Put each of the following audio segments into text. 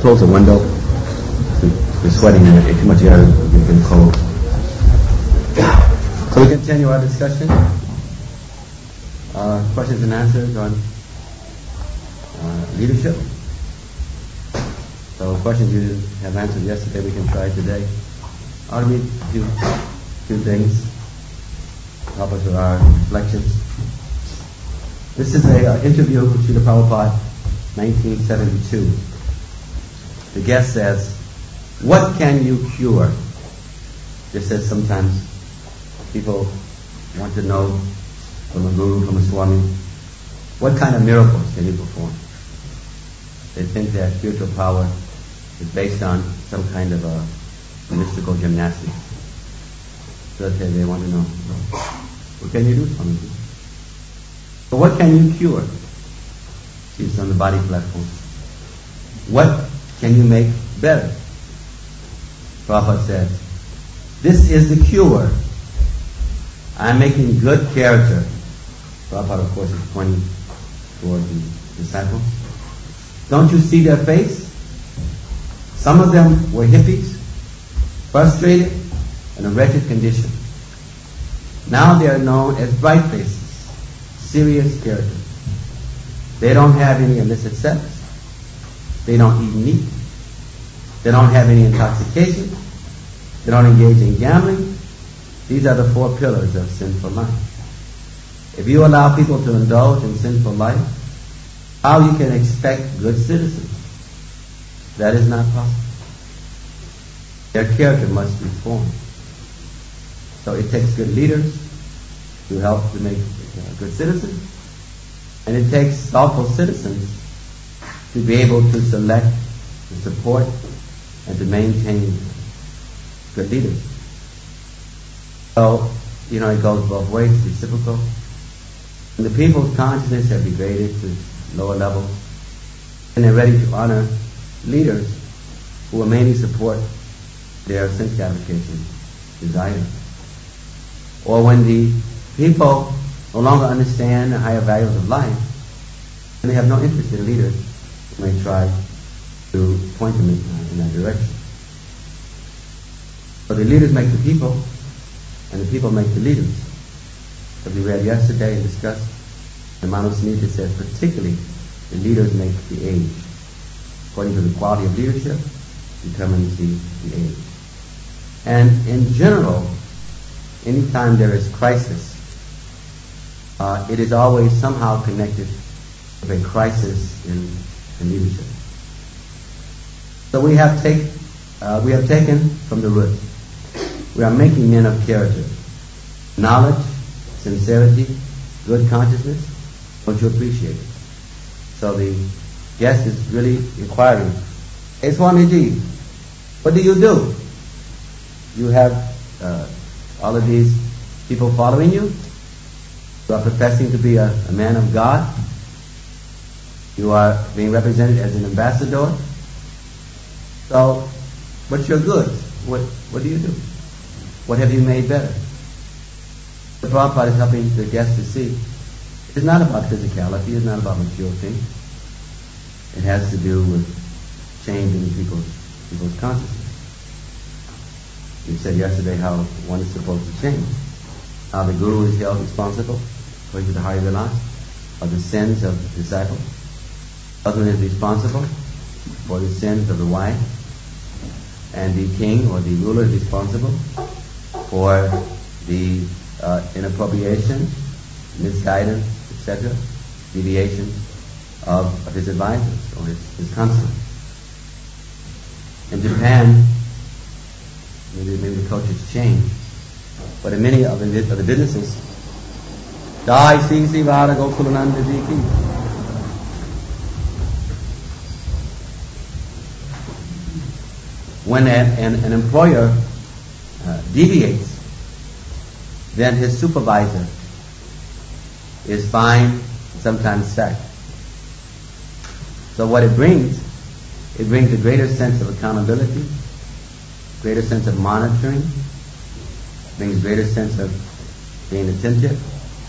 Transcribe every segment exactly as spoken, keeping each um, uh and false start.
close the window. We're sweating in it. Too much air. It's been cold. So we continue our discussion. Uh, questions and answers on uh, leadership. So questions you have answered yesterday, we can try today. I'll read a few, few things to help us with our reflections. This is an uh, interview with Srila Prabhupada, nineteen seventy-two. The guest says, "What can you cure?" Just as sometimes people want to know from a guru, from a swami, what kind of miracles can you perform? They think that spiritual power is based on some kind of a mystical gymnastics. So they, they want to know, what can you do, Swami? So what can you cure? See, it's on the body platform. What can you make better? Prabhupada says, this is the cure. I'm making good character. Prabhupada, of course, is pointing toward the disciples. Don't you see their face? Some of them were hippies, frustrated, in a wretched condition. Now they are known as bright faces, serious characters. They don't have any illicit sex. They don't eat meat. They don't have any intoxication. They don't engage in gambling. These are the four pillars of sinful life. If you allow people to indulge in sinful life, how you can expect good citizens? That is not possible. Their character must be formed. So it takes good leaders to help to make uh, good citizens, and it takes thoughtful citizens to be able to select, to support, and to maintain good leaders. So, you know, it goes both ways, reciprocal. When the people's consciousness have degraded to lower levels, and they're ready to honor leaders who will mainly support their sense gratification desires. Or when the people no longer understand the higher values of life, and they have no interest in leaders who may try to point them in, uh, in that direction. So the leaders make the people, and the people make the leaders. As we read yesterday and discussed, the Manusmriti says particularly the leaders make the age. According to the quality of leadership, determines the, the age. And in general, anytime there is crisis, uh, it is always somehow connected with a crisis in, in leadership. So we have take, uh, we have taken from the root. We are making men of character, knowledge, sincerity, good consciousness. Don't you appreciate it? So the guest is really inquiring, "Hey Swamiji, what do you do? You have uh, all of these people following you? You are professing to be a, a man of God. You are being represented as an ambassador. So, what's your goods? What what do you do? What have you made better?" The Prabhupada is helping the guest to see it's not about physicality, it's not about material things. It has to do with changing people's people's consciousness. We said yesterday how one is supposed to change. How the guru is held responsible, according to the Hari Vilas, of the sins of the disciple. Husband is responsible for the sins of the wife. And the king or the ruler is responsible for the uh, inappropriation, misguidance, et cetera, deviation of, of his advisors or his, his counsel. In Japan, maybe, maybe the culture has changed, but in many of the, of the businesses, Jai Sri Sri Radha Gokulananda Ji Ki. When an, an, an employer uh, deviates, then his supervisor is fined, sometimes sacked. So what it brings, it brings a greater sense of accountability, greater sense of monitoring, brings greater sense of being attentive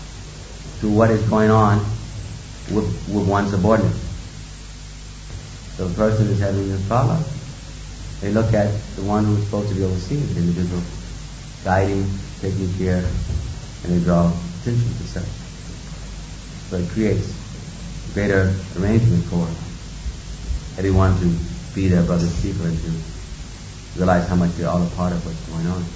to what is going on with, with one's subordinates. So the person is having a follow. They look at the one who's supposed to be overseeing the individual, guiding, taking care, and they draw attention to self. So it creates greater arrangement for everyone to be their brother's keeper and to realize how much they're all a part of what's going on.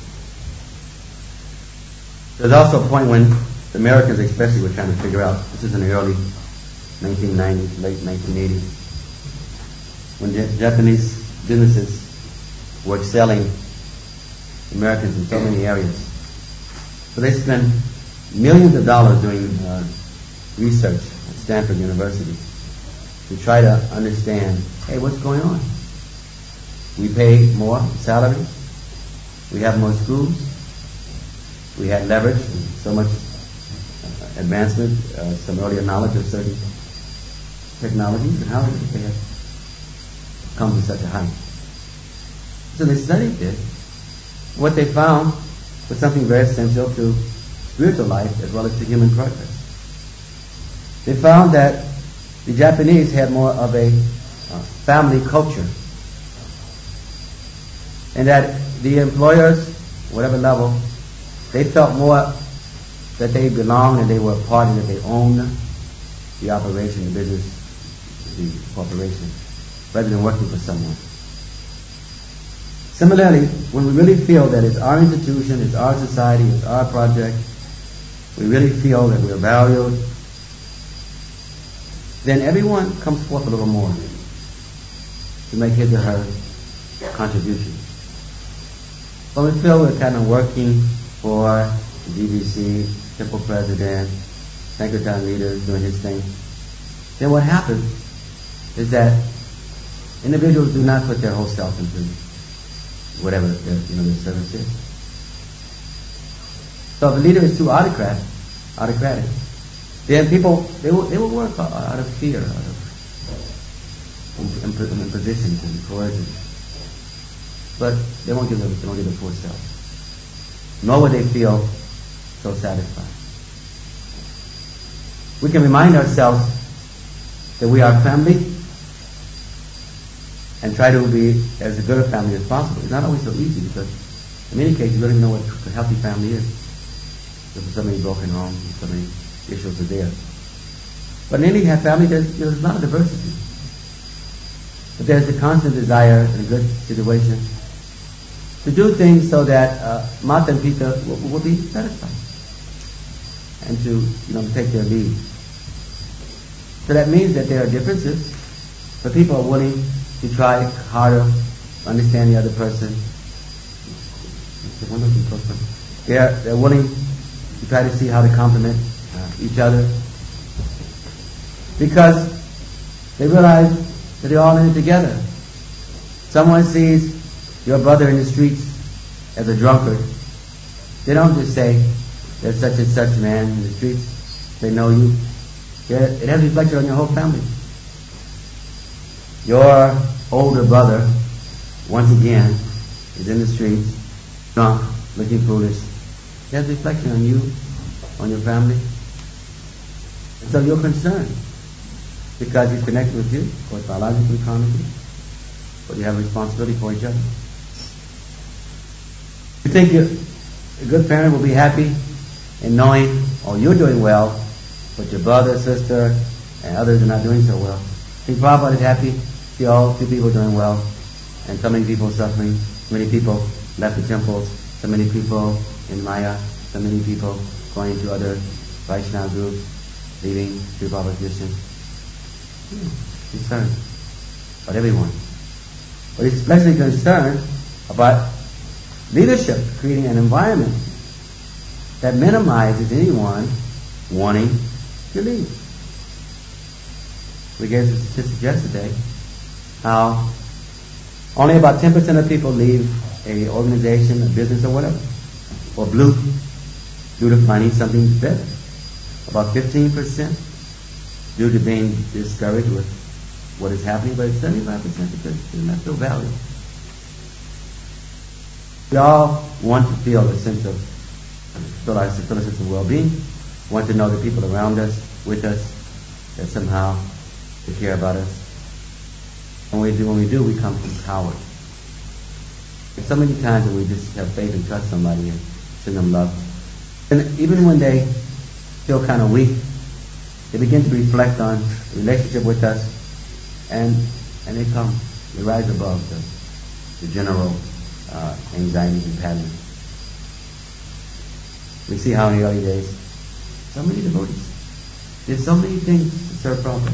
There's also a point when the Americans especially were trying to figure out, this is in the early nineteen nineties, late nineteen eighties, when the Japanese businesses were excelling Americans in so many areas. So they spent millions of dollars doing uh, research at Stanford University to try to understand, hey, what's going on? We pay more salaries, we have more schools, we had leverage and so much uh, advancement, uh, some earlier knowledge of certain technologies, and how did they have come to such a height? So they studied this. What they found was something very essential to spiritual life as well as to human progress. They found that the Japanese had more of a uh, family culture, and that the employers, whatever level, they felt more that they belonged and they were a part and that they owned the operation, the business, the corporation, rather than working for someone. Similarly, when we really feel that it's our institution, it's our society, it's our project, we really feel that we're valued, then everyone comes forth a little more to make his or her contribution. But we feel we're kind of working for the D V C, temple president, Sankirtan leaders doing his thing. Then what happens is that individuals do not put their whole self into whatever their, you know, their service is. So if a leader is too autocrat, autocratic, then people, they will, they will work out of fear, out of impositions and coercion. But they won't give them, they won't give the full self. Nor will they feel so satisfied. We can remind ourselves that we are family and try to be as good a family as possible. It's not always so easy because in many cases you don't even know what a healthy family is. There's so many broken homes and so many issues are there. But in any family there's, you know, there's a lot of diversity. But there's a constant desire in a good situation to do things so that uh, Mata and Pita will, will be satisfied and to, you know, take their lead. So that means that there are differences, but people are willing to try harder, understand the other person. They're, they're willing to try to see how to complement uh, each other because they realize that they're all in it together. Someone sees your brother in the streets as a drunkard. They don't just say, there's such and such man in the streets. They know you. They're, it has reflected on your whole family. Your older brother, once again, is in the streets, drunk, looking foolish. It has reflection on you, on your family. And so you're concerned because he's connected with you, of course, biologically, karmically, but you have a responsibility for each other. You think you're, a good parent will be happy in knowing, oh, you're doing well, but your brother, sister, and others are not doing so well. I think Prabhupada is happy. See all two people doing well, and so many people suffering. So many people left the temples. So many people in Maya. So many people going to other Vaishnava groups, leaving Sri Prabhupada's tradition. Concerned about everyone, but he's especially concerned about leadership, creating an environment that minimizes anyone wanting to leave. We gave the statistics yesterday how only about ten percent of people leave a organization, a business, or whatever, or blue, due to finding something better. About fifteen percent due to being discouraged with what is happening, but it's seventy-five percent because they're not so valued. We all want to feel a sense of feel a sense of well-being, want to know the people around us, with us, that somehow they care about us. When we do, when we do, we come empowered. There's so many times when we just have faith and trust somebody and send them love. And even when they feel kind of weak, they begin to reflect on the relationship with us, and and they come, they rise above the, the general uh, anxieties and patterns. We see how in the early days, so many devotees did so many things to serve Prabhupada.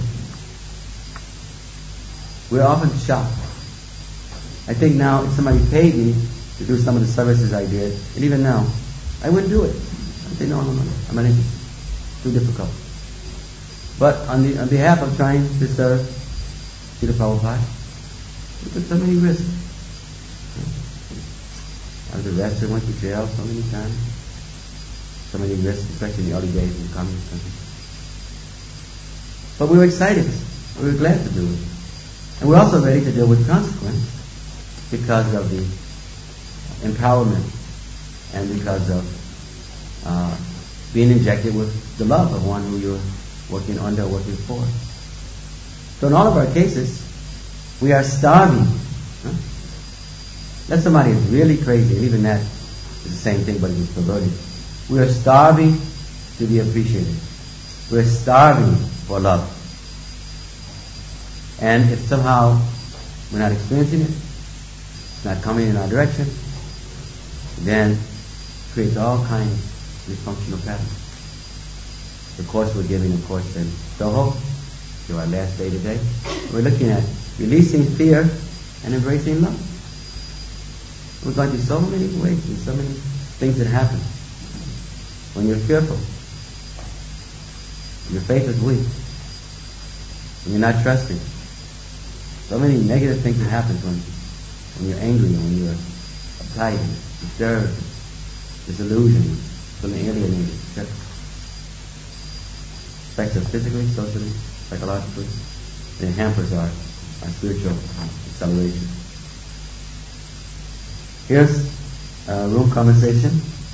We're often shocked. I think now if somebody paid me to do some of the services I did, and even now, I wouldn't do it. I'd say, no, no, no, no, I'm not interested. Too difficult. But on the on behalf of trying to serve Srila Prabhupada, we took so many risks. I was arrested, went to jail so many times. So many risks, especially in the early days in the communist country. But we were excited. We were glad to do it. And we're also ready to deal with consequence because of the empowerment and because of uh, being injected with the love of one who you're working under, working for. So in all of our cases, we are starving. Huh? Let somebody is really crazy, and even that is the same thing, but it's perverted. We are starving to be appreciated. We're starving for love. And if somehow we're not experiencing it, it's not coming in our direction, then it creates all kinds of dysfunctional patterns. The course we're giving, of course, in Soho, to our last day today, we're looking at releasing fear and embracing love. We're going through so many ways and so many things that happen. When you're fearful, your faith is weak, when you're not trusting, so many negative things that happen when, when you're angry, when you're uptight, disturbed, disillusioned, feeling alienated, et cetera. Affects us physically, socially, psychologically, and it hampers our, our spiritual acceleration. Here's a room conversation.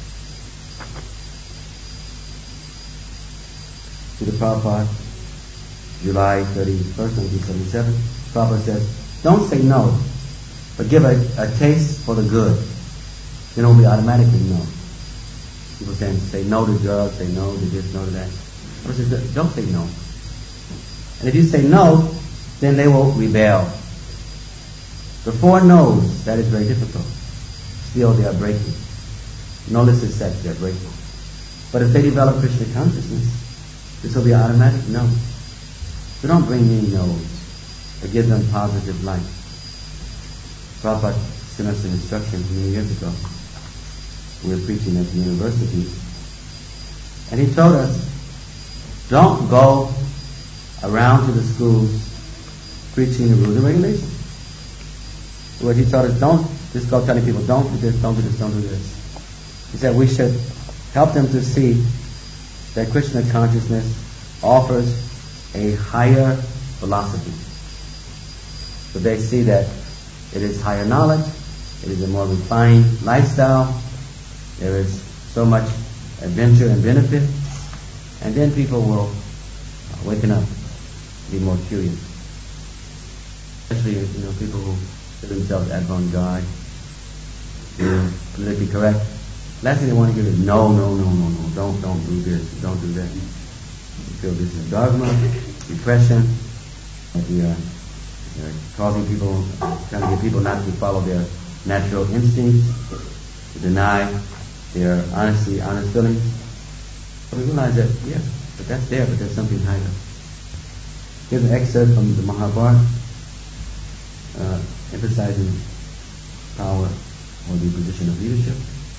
To the Prabhupada, July thirty-first, nineteen seventy-seven. Prabhupada says, don't say no, but give a, a taste for the good. Then it will be automatically no. People saying, say no to drugs, say no to this, no to that. Prabhupada says, don't say no. And if you say no, then they will rebel. The four no's, that is very difficult. Still they are breaking. No list is set, they are breaking. But if they develop Krishna consciousness, this will be automatic no. So don't bring any no's, but give them positive light. Prabhupada sent us an instruction many years ago. We were preaching at the university. And he told us, don't go around to the schools preaching the rules and regulations. What he told us, don't just go telling people, don't do this, don't do this, don't do this. He said we should help them to see that Krishna consciousness offers a higher philosophy. So they see that it is higher knowledge, it is a more refined lifestyle, there is so much adventure and benefit, and then people will uh, waken up, be more curious. Especially, you know, people who consider themselves avant-garde, they're politically correct. Last thing they want to hear is no, no, no, no, no, don't, don't do this, don't do that. You feel this is dogma, repression, that we are, we are causing people, trying to get people not to follow their natural instincts, to deny their honesty, honest feelings. But we realize that, yes, but that's there, but there's something higher. Here's an excerpt from the Mahabharata, uh, emphasizing power or the position of leadership.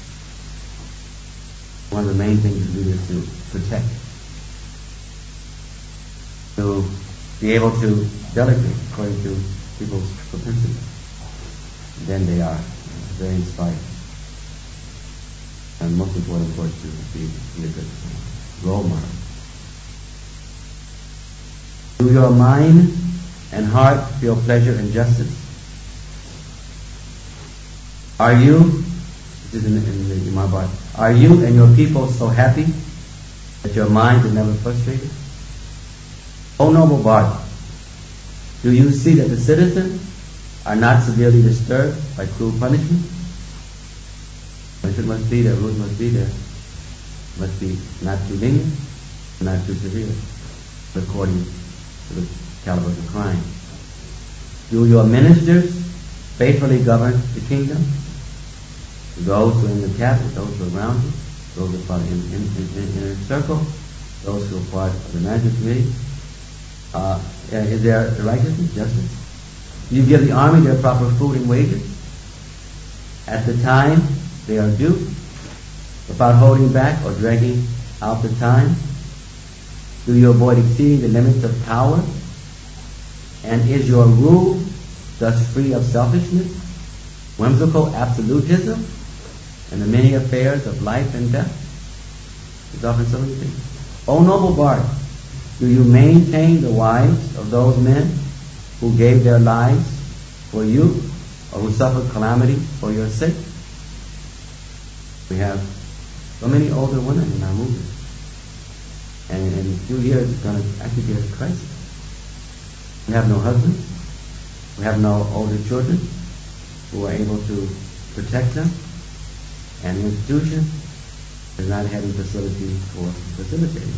One of the main things to do is to protect, to be able to delegate according to people's propensity. Then they are very inspired. And most important, of course, to be, be a good role model. Do your mind and heart feel pleasure and justice? Are you, this is in, in, in, in my Bible, are you and your people so happy that your minds are never frustrated? O noble Bharata, Do you see that the citizens are not severely disturbed by cruel punishment? Punishment must be there, rules must be there. Must be not too lenient, not too severe, according to the caliber of the crime. Do your ministers faithfully govern the kingdom? Those who are in the cabinet, those who are around you, those who are part of in, in, in, in a circle, those who are part of the management committee. Uh, is there righteousness, justice? Do you give the army their proper food and wages at the time they are due, without holding back or dragging out the time? Do you avoid exceeding the limits of power? And is your rule thus free of selfishness, whimsical absolutism, and the many affairs of life and death? There's often so many things. O noble bard, do you maintain the wives of those men who gave their lives for you, or who suffered calamity for your sake? We have so many older women in our movement, and in a few years it's going to actually be a crisis. We have no husbands, we have no older children who are able to protect them, and the institution is not having facilities for facilitating.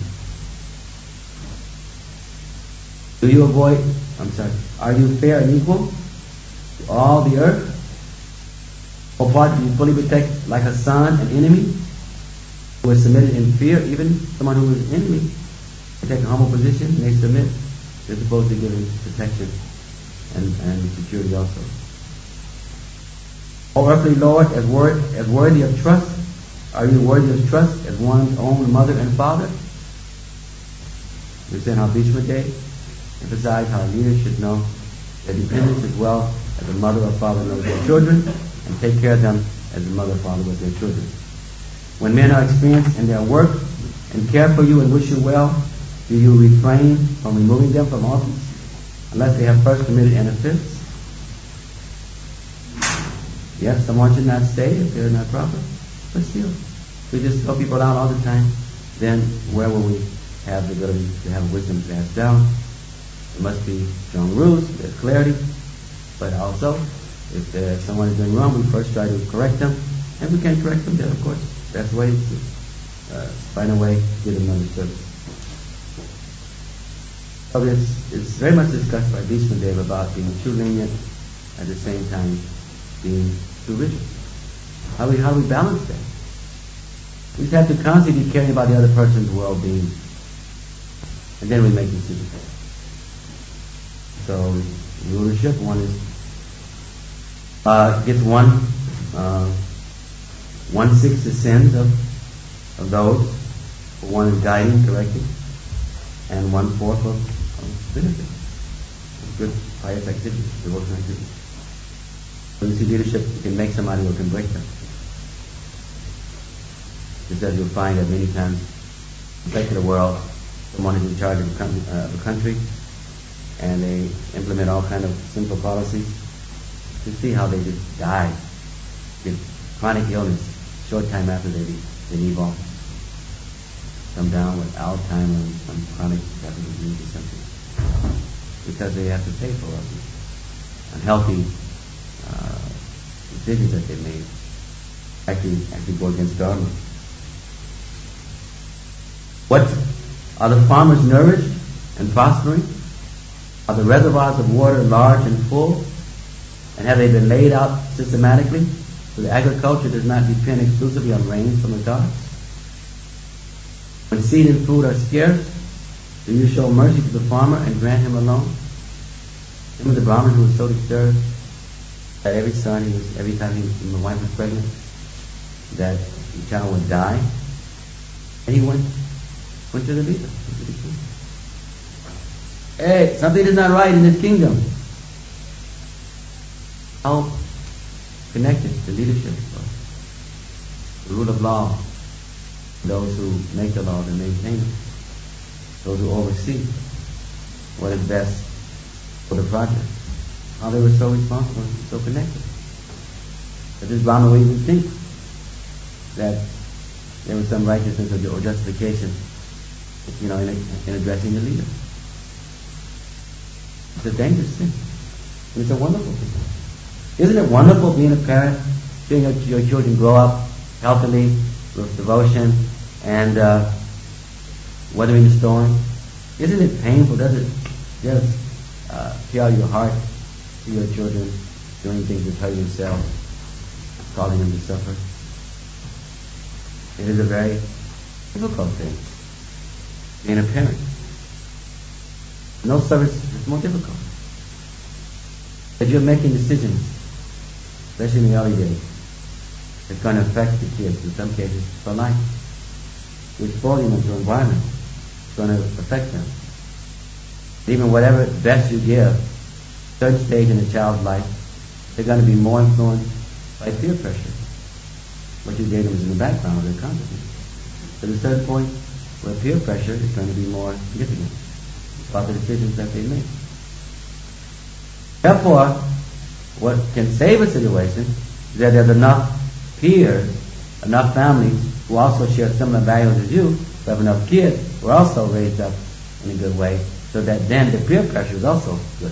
Do you avoid, I'm sorry, are you fair and equal to all the earth? Or part, do you fully protect like a son an enemy who is submitted in fear? Even someone who is an enemy, they take a humble position and they submit. They're supposed to give him protection and, and security also. O earthly Lord, as, word, as worthy of trust, are you worthy of trust as one's own mother and father? We said how Bhishma Day emphasized how leaders should know their dependents as well as a mother or father knows their children, and take care of them as a mother or father with their children. When men are experienced in their work and care for you and wish you well, do you refrain from removing them from office unless they have first committed an offense? Yes, someone should not stay if they're not proper, but still, if we just throw people out all the time, then where will we have the ability to have wisdom passed down? There must be strong rules, there's clarity, but also, if uh, someone is doing wrong, we first try to correct them, and we can't correct them, then of course, that's the way to uh, find a way to get them another service. So it's, it's very much discussed by Bhishma Deva about being too lenient, at the same time being too rigid. How do we, how do we balance that? We just have to constantly be caring about the other person's well-being, and then we make decisions. So, rulership, one is uh, gets one uh, one sixth the sins of of those, one is guiding, correcting, and one fourth of, of benefit. Good pious activity, devotional activity. When you see leadership, you can make somebody or can break them. Just as you'll find that many times in the secular world, someone is in charge of a, com- uh, of a country, and they implement all kind of sinful policies. You see how they just die, get chronic illness, short time after they, they leave office. Come down with Alzheimer's and some chronic disease or something. Because they have to pay for all these unhealthy uh, decisions that they made. Actually, actually go against government. What are the farmers nourished and prospering? Are the reservoirs of water large and full? And have they been laid out systematically so the agriculture does not depend exclusively on rain from the gods? When seed and food are scarce, do you show mercy to the farmer and grant him a loan? Remember the Brahmin who was so disturbed that every son, he was, every time he was, my wife was pregnant, that the child would die, and he went went to the leader. Hey, something is not right in this kingdom. How connected to leadership, the rule of law, those who make the laws and maintain them, those who oversee what is best for the project. How they were so responsible and so connected. But this Brahma would even think that there was some righteousness or justification, you know, in, in addressing the leader. It's a dangerous sin. And it's a wonderful thing. Isn't it wonderful being a parent, seeing your, your children grow up healthily, with devotion, and uh, weathering the storm? Isn't it painful? Does it just uh, tear your heart to see your children doing things that hurt themselves, causing them to suffer? It is a very difficult thing, being a parent. No service is more difficult. That you're making decisions, especially in the early days, it's going to affect the kids, in some cases, for life. You're exposing them to an environment. It's going to affect them. Even whatever best you give, certain stage in a child's life, they're going to be more influenced by peer pressure. What you gave them is in the background of their consciousness. At a certain point, where peer pressure is going to be more significant about the decisions that they make. Therefore, what can save a situation is that there's enough peers, enough families who also share similar values as you, who have enough kids who are also raised up in a good way, so that then the peer pressure is also good.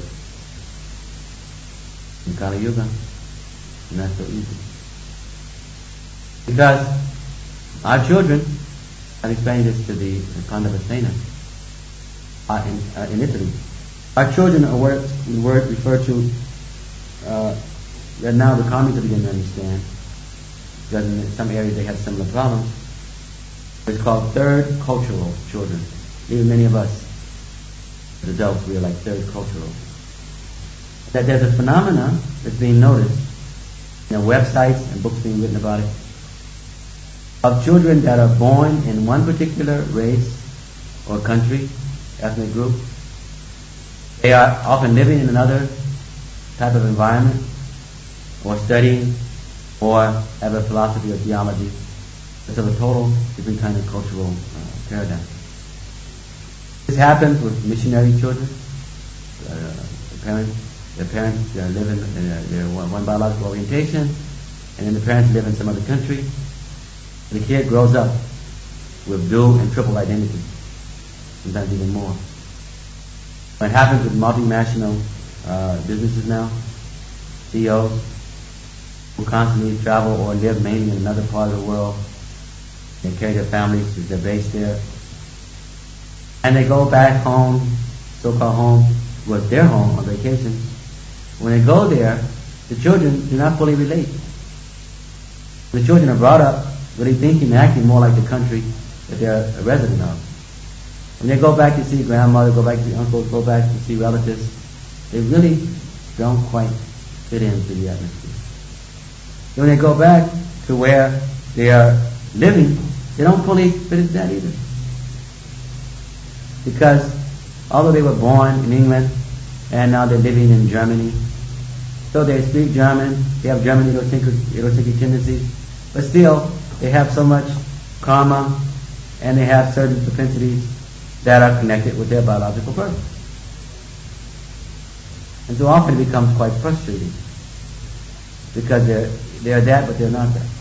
In Kali Yuga, it's not so easy. Because our children, I've explained this to the, the Pandavasena uh, in, uh, in Italy. Our children are what the word referred to uh, that now the communists are beginning to understand, because in some areas they have similar problems. It's called third cultural children. Even many of us as adults, we are like third cultural. That there's a phenomena that's being noticed in websites and books being written about it, of children that are born in one particular race or country, ethnic group. They are often living in another type of environment, or studying, or have a philosophy or theology. It's of a total different kind of cultural uh, paradigm. This happens with missionary children. Uh, the parents, their parents uh, live in uh, their one, one biological orientation, and then the parents live in some other country. And the kid grows up with dual and triple identity, sometimes even more. What happens with multinational uh, businesses now, C E Os who constantly travel or live mainly in another part of the world. They carry their families because they're based there. And they go back home, so-called home, was their home on vacation. When they go there, the children do not fully relate. The children are brought up really thinking and acting more like the country that they're a resident of. When they go back to see grandmother, go back to see uncles, go back to see relatives, they really don't quite fit into the atmosphere. When they go back to where they are living, they don't fully fit into that either. Because although they were born in England and now they're living in Germany, so they speak German, they have German idiosyncratic tendencies, but still they have so much karma and they have certain propensities that are connected with their biological birth. And so often it becomes quite frustrating because they're, they're that but they're not that.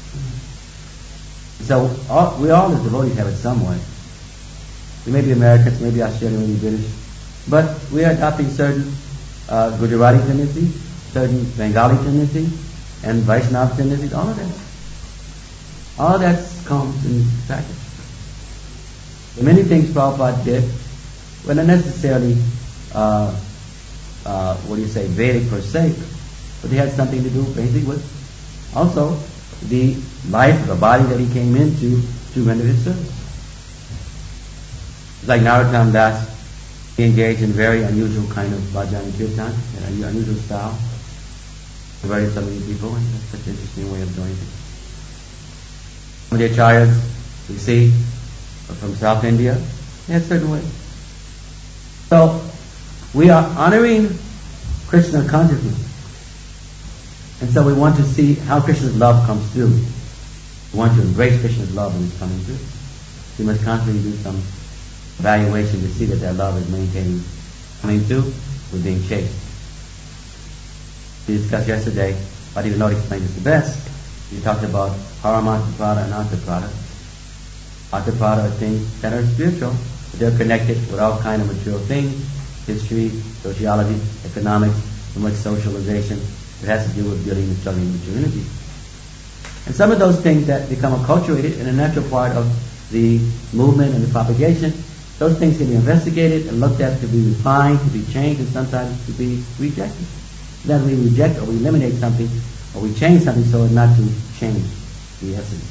So all, we all as devotees have it some way. We may be Americans, maybe Australian, maybe British, but we are adopting certain uh, Gujarati tendencies, certain Bengali tendencies, and Vaishnava tendencies, all of that. All of that comes in practice. The many things Prabhupada did were not necessarily, uh, uh, what do you say, Vedic per se, but they had something to do basically with also the life, the body that he came into to render his service. It's like Narottam Das, he engaged in very unusual kind of bhajan and kirtan, an unusual style, converted so many people, and that's such an interesting way of doing it. Some of the acharyas we see are from South India, they had certain ways. So we are honoring Krishna consciousness, and so we want to see how Krishna's love comes through. We want to embrace Krishna's love when it's coming through. We must constantly do some evaluation to see that that love is maintaining, coming through, with being chased. We discussed yesterday, but even though he explained this the best, we talked about Paramartha-prada and Artha-prada. Artha-prada are things that are spiritual, but they're connected with all kind of material things, history, sociology, economics, and much socialization. It has to do with building and struggling mature energy. And some of those things that become acculturated and a natural part of the movement and the propagation, those things can be investigated and looked at to be refined, to be changed, and sometimes to be rejected. Then we reject or we eliminate something or we change something so as not to change the essence.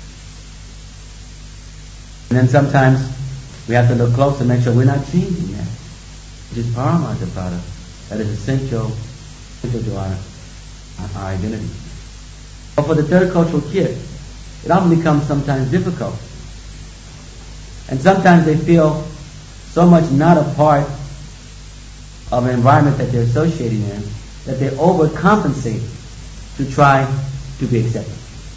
And then sometimes we have to look close and make sure we're not changing that, which is paramount about us. That is essential, essential to our, our identity. But for the third cultural kid, it often becomes sometimes difficult. And sometimes they feel so much not a part of an environment that they're associating in that they overcompensate to try to be accepted.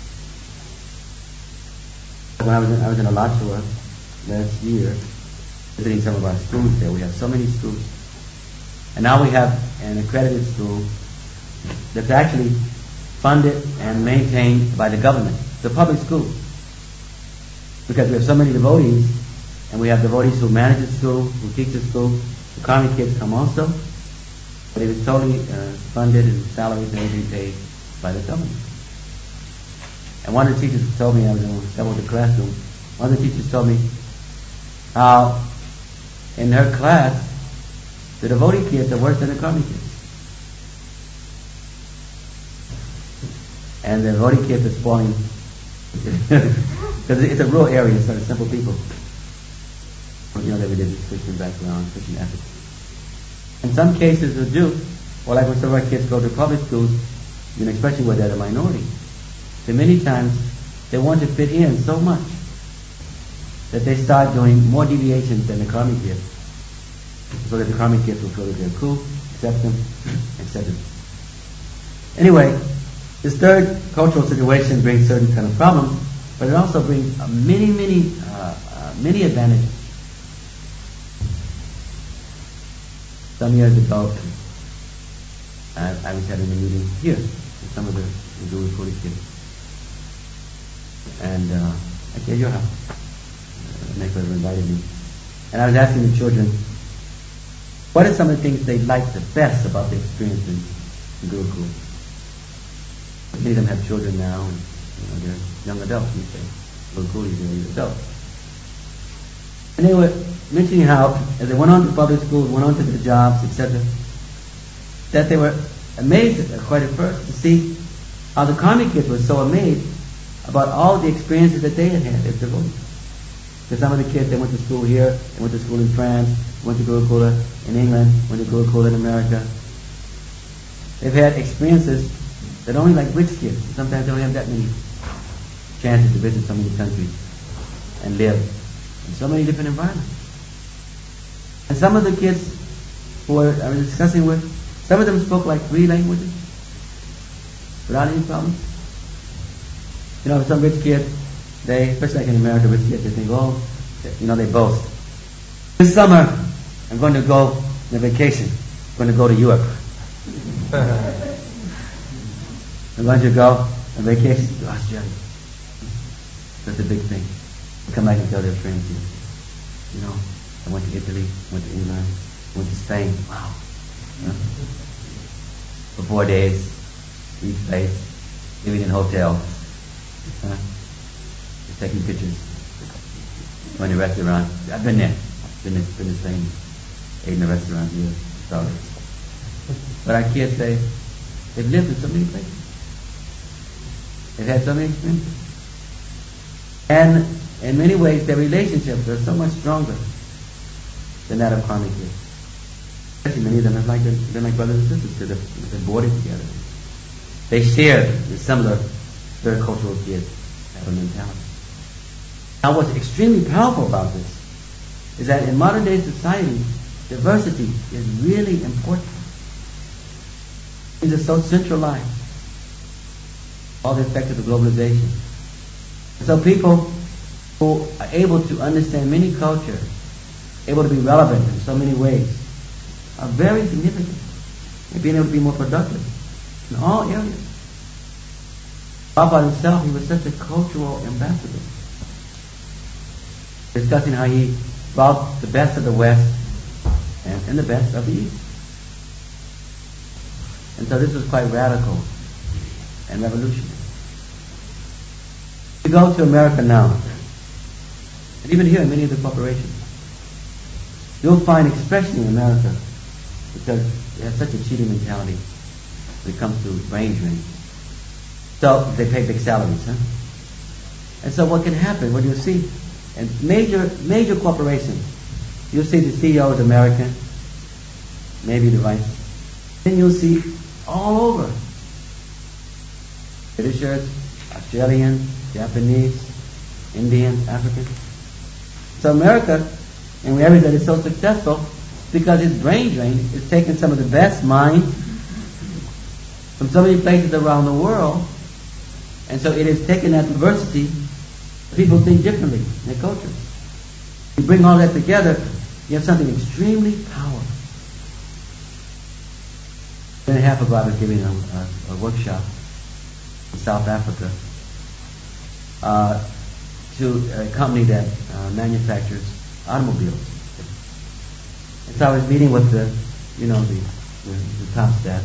When I was in, I was in Alachua last year, visiting some of our schools there. We have so many schools. And now we have an accredited school that's actually funded and maintained by the government. It's a public school. Because we have so many devotees, and we have devotees who manage the school, who teach the school. The Karmic kids come also. But it is totally uh, funded and salaries and everything paid by the government. And one of the teachers told me, I was in several of the classrooms, one of the teachers told me how in her class, the devotee kids are worse than the Karmic kids. And the devotee kids are spoiling, because it's a rural area, so it's simple people. You know, they were this Christian background, Christian ethics. In some cases they do, or like when some of our kids go to public schools, you know, especially where they're the minority, then many times they want to fit in so much that they start doing more deviations than the Karmic kids, so that the Karmic kids will feel that they're cool, accept them, accept them. Anyway, this third cultural situation brings certain kind of problems, but it also brings uh, many, many, uh, uh, many advantages. Some years ago, I, I was having a meeting here with some of the, the Guru Kuri kids. And uh, actually at your house, uh, Nicholas invited me. And I was asking the children, what are some of the things they liked the best about the experience in, in Gurukul? Many of them have children now, and you know, they're young adults, you say. Gurukul is really adults. And they were mentioning how, as they went on to public schools, went on to their jobs, et cetera, that they were amazed, quite at first, to see how the Karmic kids were so amazed about all the experiences that they had had as devotees. Because some of the kids, they went to school here, they went to school in France, went to Gurukula in England, went to Gurukula in America. They've had experiences that only like rich kids, sometimes they don't have that many chances to visit so many countries and live in so many different environments. And some of the kids who I was discussing with, some of them spoke like three languages without any problems. You know, some rich kid, they, especially like in America, rich kids, they think, oh, you know, they boast. This summer, I'm going to go on a vacation. I'm going to go to Europe. I'm going to go on vacation to Australia. That's a big thing. They come back and tell their friends, you know, I went to Italy, went to England, went to Spain. Wow. You know? For four days, each place, living in hotels. Huh? Just taking pictures. Going to restaurants. I've been there. Been in, been in Spain. Ate in a restaurant here. So, but our kids say they've lived in so many places. They've had so many experiences. And in many ways, their relationships are so much stronger than that of Karmic kids. Especially many of them are like they're, they're like brothers and sisters because they're, they're boarded together. They share the similar third cultural kids have a mentality. Now, what's extremely powerful about this is that in modern day society, diversity is really important. Things are so centralized. All the effects of the globalization. And so people who are able to understand many cultures, able to be relevant in so many ways, are very significant in being able to be more productive in all areas. Prabhupada himself, he was such a cultural ambassador. Discussing how he brought the best of the West and, and the best of the East. And so this was quite radical and revolutionary. You go to America now, and even here in many of the corporations, you'll find expression in America because they have such a cheating mentality when it comes to brain drain. So they pay big salaries, huh? And so what can happen, what you'll see, in major major corporations, you'll see the C E O is American, maybe the vice. Then you'll see all over. Britishers, Australians, Japanese, Indians, Africans. So America, in areas that is so successful, because its brain drain is taking some of the best minds from so many places around the world, and so it is taking that diversity. People think differently in their culture. You bring all that together, you have something extremely powerful. A year and a half ago, I was giving a, a, a workshop in South Africa uh, to a company that uh, manufactures automobiles. And so I was meeting with the, you know, the, the, the top staff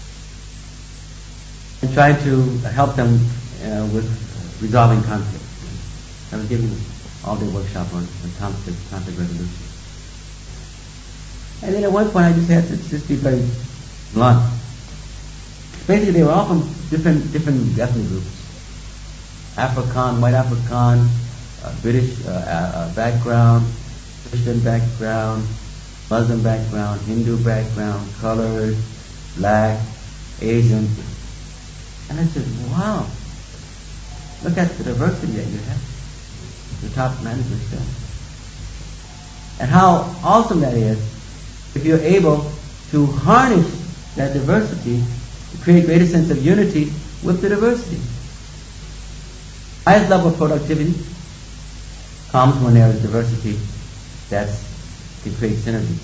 and trying to help them uh, with resolving conflict. I was giving an all-day workshop on, on conflict, conflict resolution. And then at one point I just had to just be very blunt. Basically they were all from different different ethnic groups. Afrikaan, white Afrikaan, uh, British uh, uh, background, Christian background, Muslim background, Hindu background, colored, black, Asian. And I said, wow, look at the diversity that you have. The top managers there. And how awesome that is if you're able to harness that diversity to create a greater sense of unity with the diversity. Highest level of productivity comes when there is diversity that can create synergy.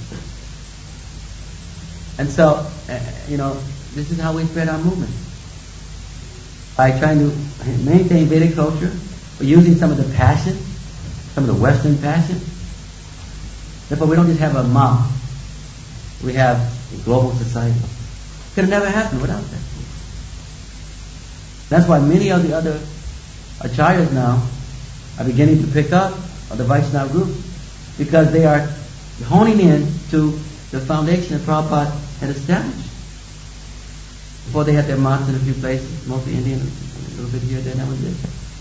And so, uh, you know, this is how we spread our movement. By trying to maintain Vedic culture, we're using some of the passion, some of the Western passion. Therefore, we don't just have a mouth. We have a global society. It could have never happened without that. That's why many of the other acharyas now are beginning to pick up of the Vaishnava groups, because they are honing in to the foundation that Prabhupada had established. Before they had their monks in a few places, mostly Indian, a little bit here, there, that was it.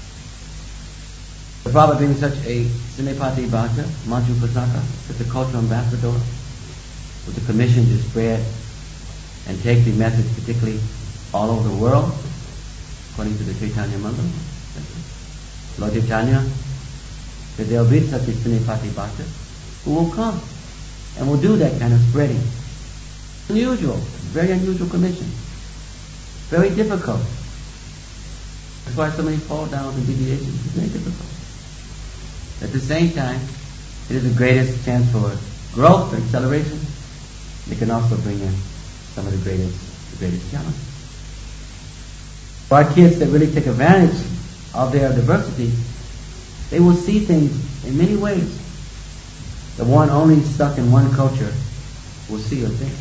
The Prabhupada being such a Sinepati Bhakta, Manju Pasaka, such a cultural ambassador, with a commission to spread and take the message particularly all over the world, according to the Chaitanya Mantra. Lord Chaitanya, that there will be such a Sinepati Bhakta who will come and will do that kind of spreading. Unusual, very unusual commission. Very difficult. That's why so many fall down and deviations. It's very difficult. At the same time, it is the greatest chance for growth and acceleration. It can also bring in some of the greatest, the greatest challenges. For our kids that really take advantage of their diversity, they will see things in many ways. The one only stuck in one culture will see or think.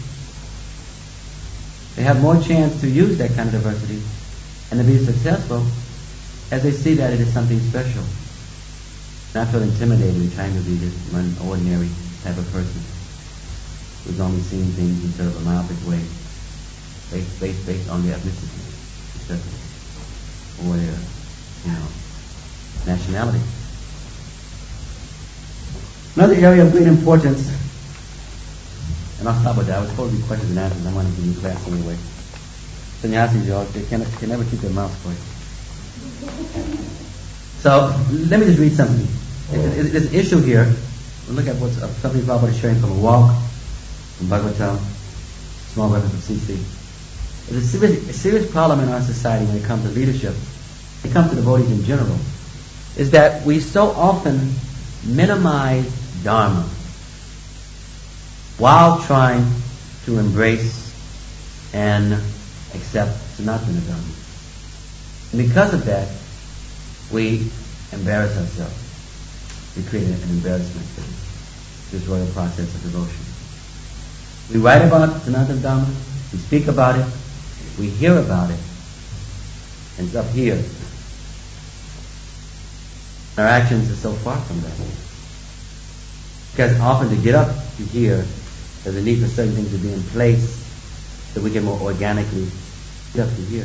They have more chance to use that kind of diversity and to be successful as they see that it is something special. Not feel intimidated in trying to be this one ordinary type of person who's only seeing things in sort of a myopic way, based, based, based on their ethnicity, et cetera, or their, you know, nationality. Another area of great importance, and I'll stop with that. I was supposed to be questions and answers. I want to give you class anyway. Sannyasis, y'all, they can, can never keep their mouths closed. So let me just read something. There's an issue here. We'll look at what uh, something Prabhupada is sharing from a walk, from Bhagavatam, small reference of C C. There's a serious, a serious problem in our society when it comes to leadership, when it comes to devotees in general, is that we so often minimize Dharma while trying to embrace and accept Sanatana Dharma. And because of that, we embarrass ourselves. We create an embarrassment to this royal process of devotion. We write about Sanatana Dharma, we speak about it, we hear about it, and it's up here. Our actions are so far from that. Because often to get up to here, there's a need for certain things to be in place so we can more organically get up to here.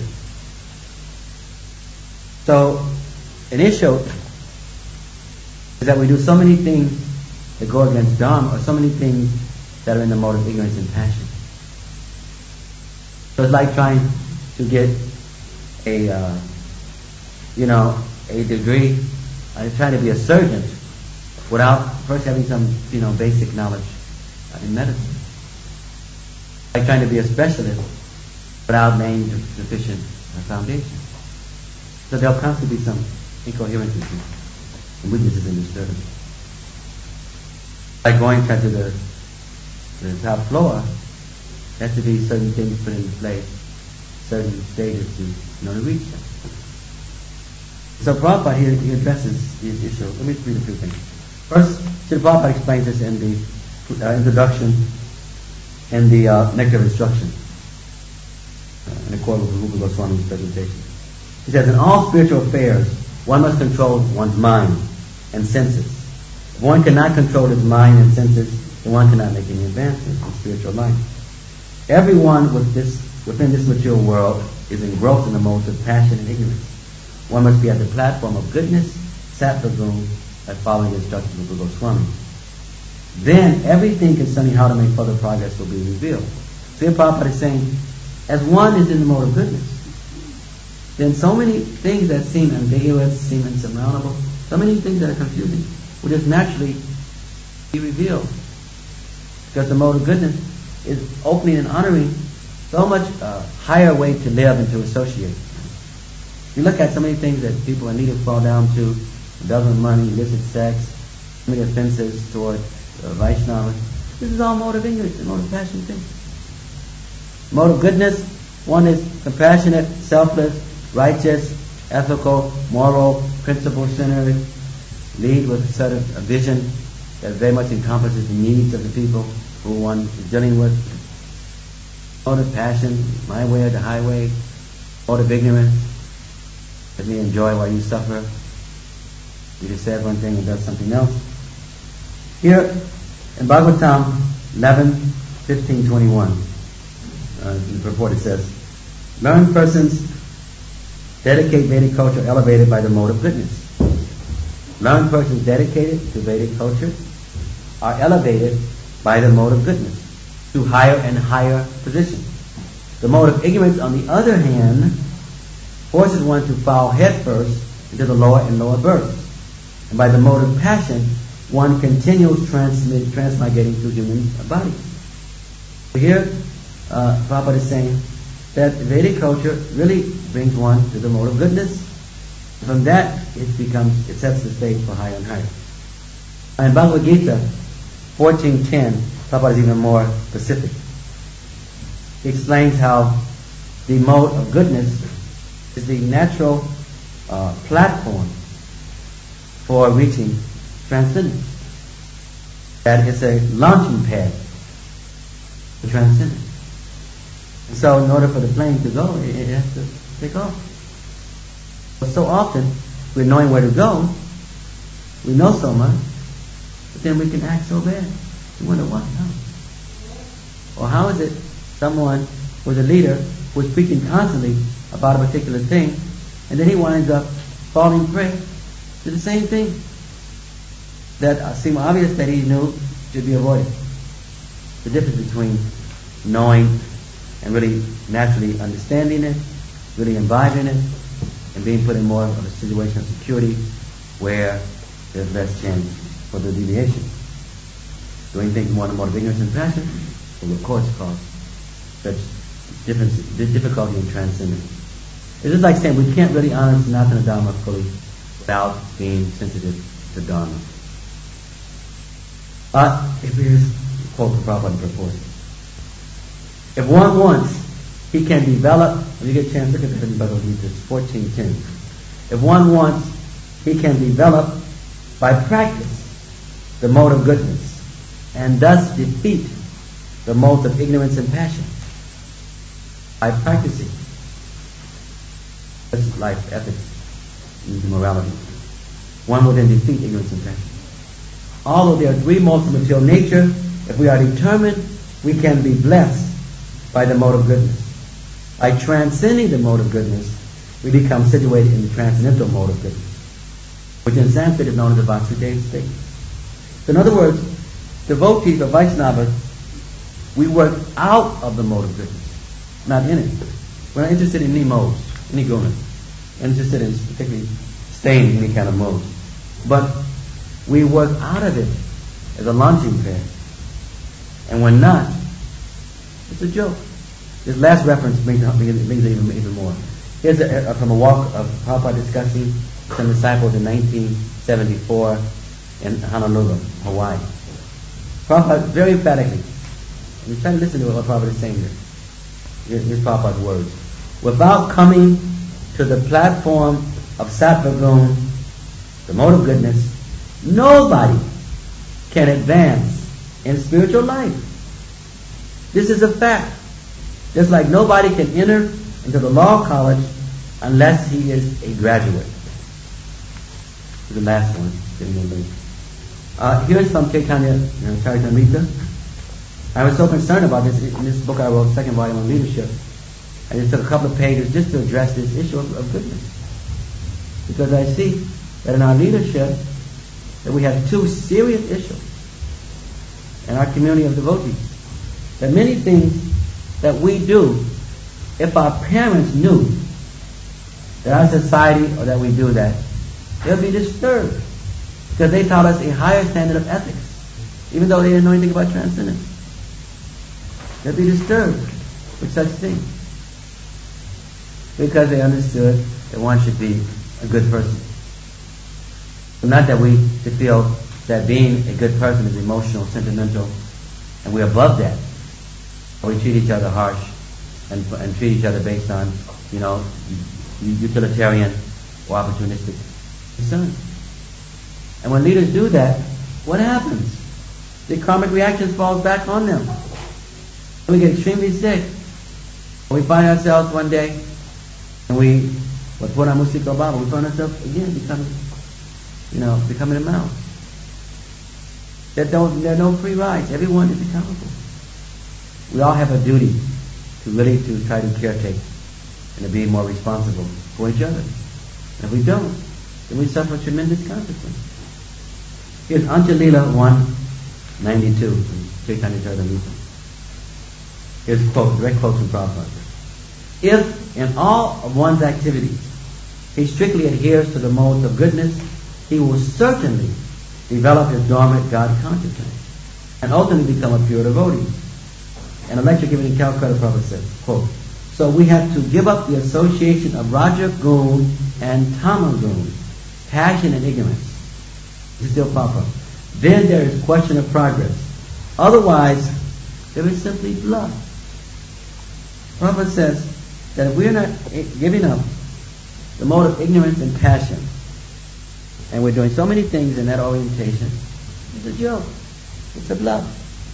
So, an issue is that we do so many things that go against Dharma, or so many things that are in the mode of ignorance and passion. So it's like trying to get a, uh, you know, a degree, uh, trying to be a surgeon without first having some, you know, basic knowledge uh, in medicine. Like trying to be a specialist without laying sufficient uh, foundation. So there'll constantly be some incoherences and weaknesses in the service. Like going to the, the top floor, there has to be certain things put into place, certain stages to, you know, to reach them. So Prabhupada here he addresses this issue. Let me read a few things. First, Srila Prabhupada explains this in the uh, introduction and the uh, Nectar of Instruction, uh, in accordance with Rupa Goswami's presentation. He says, in all spiritual affairs, one must control one's mind and senses. If one cannot control his mind and senses, then one cannot make any advancement in spiritual life. Everyone with this, within this material world is engrossed in the modes of passion and ignorance. One must be at the platform of goodness, sattva guna, by following the instructions of Rupa Goswami. Then everything concerning how to make further progress will be revealed. So here Prabhupada is saying, as one is in the mode of goodness, then so many things that seem ambiguous, seem insurmountable, so many things that are confusing, will just naturally be revealed. Because the mode of goodness is opening and honoring so much uh, higher way to live and to associate. You look at so many things that people in need to fall down to: embezzlement of money, illicit sex, so many offenses toward uh, Vaishnava. This is all mode of ignorance and mode of passion things. Mode of goodness, one is compassionate, selfless, righteous, ethical, moral, principle-centered, lead with a sort of a vision that very much encompasses the needs of the people who one is dealing with. Mode of passion, my way or the highway. Mode of ignorance, let me enjoy while you suffer. You just said one thing and does something else. Here in Bhagavatam eleven, fifteen, twenty-one, uh, in the report it says, learned persons dedicate Vedic culture elevated by the mode of goodness. Learned persons dedicated to Vedic culture are elevated by the mode of goodness to higher and higher positions. The mode of ignorance, on the other hand, forces one to fall headfirst into the lower and lower births. And by the mode of passion, one continues transmit, transmigrating through human bodies. So here, uh, Prabhupada is saying that Vedic culture really brings one to the mode of goodness. From that, it becomes, it sets the stage for higher and higher. In Bhagavad Gita fourteen ten, Prabhupada is even more specific. He explains how the mode of goodness is the natural uh, platform for reaching transcendence. That is a launching pad for transcendence. And so in order for the plane to go, it, it has to take off. But so often, we're knowing where to go, we know so much, but then we can act so bad. We wonder why. How? Or how is it someone was a leader who was preaching constantly about a particular thing, and then he winds up falling prey to the same thing that uh, seemed obvious that he knew should be avoided. The difference between knowing and really naturally understanding it, really imbibing it, and being put in more of a situation of security where there's less chance for the deviation. Doing things more and more of ignorance and passion will of course cause such difference, difficulty in transcendence. It's just like saying we can't really honor Sanatana Dharma fully without being sensitive to Dharma. Uh, if we just quote the Prabhupada purport. If one wants, he can develop, when you get a chance, look at the Bhagavad Gita, fourteen ten. If one wants, he can develop by practice the mode of goodness, and thus defeat the modes of ignorance and passion by practicing this life ethics and morality. One will then defeat ignorance and passion. Although there are three modes of material nature, if we are determined, we can be blessed by the mode of goodness. By transcending the mode of goodness, we become situated in the transcendental mode of goodness, which in Sanskrit is known as the Vasudeva state. So in other words, devotees or Vaishnavas, we work out of the mode of goodness, not in it. We're not interested in any modes, any gunas. We're interested in particularly staying in any kind of mode. But we work out of it as a launching pad. And when not, it's a joke. This last reference brings it, brings it even, even more. Here's a, a, from a walk of Prabhupada discussing some disciples in nineteen seventy-four in Honolulu, Hawaii. Prabhupada, very emphatically, we try to listen to what Prabhupada is saying here. Here's, here's Prabhupada's words. Without coming to the platform of Sattva Gun, the mode of goodness, nobody can advance in spiritual life. This is a fact. Just like nobody can enter into the law college unless he is a graduate. The last one. Uh, here's from Chaitanya Charitamrita. I was so concerned about this in this book I wrote, second volume on leadership. I just took a couple of pages just to address this issue of, of goodness. Because I see that in our leadership that we have two serious issues in our community of devotees. That many things that we do, if our parents knew that our society or that we do that, they'll be disturbed because they taught us a higher standard of ethics, even though they didn't know anything about transcendence. They'll be disturbed with such things because they understood that one should be a good person. So not that we should feel that being a good person is emotional, sentimental, and we're above that. We treat each other harsh and, and treat each other based on, you know, utilitarian or opportunistic concerns. And when leaders do that, what happens? The karmic reaction falls back on them. We get extremely sick. We find ourselves one day, and we, what put on Musika Baba, we find ourselves again becoming, you know, becoming a mouse. There don't, there are no free rides. Everyone is accountable. We all have a duty to really to try to caretake and to be more responsible for each other. And if we don't, then we suffer tremendous consequences. Here's Anjalila one ninety-two from Chaitanya Charitamrita. Here's a quote, direct quote from Prabhupada. If in all of one's activities he strictly adheres to the modes of goodness, he will certainly develop his dormant God consciousness and ultimately become a pure devotee. In a lecture given in Calcutta, Prabhupada says, quote, so we have to give up the association of Raja Gun and Tama Gun, passion and ignorance. This is still Prabhupada. Then there is question of progress. Otherwise, there is simply bluff. Prabhupada says that if we're not giving up the mode of ignorance and passion, and we're doing so many things in that orientation, it's a joke. It's a bluff.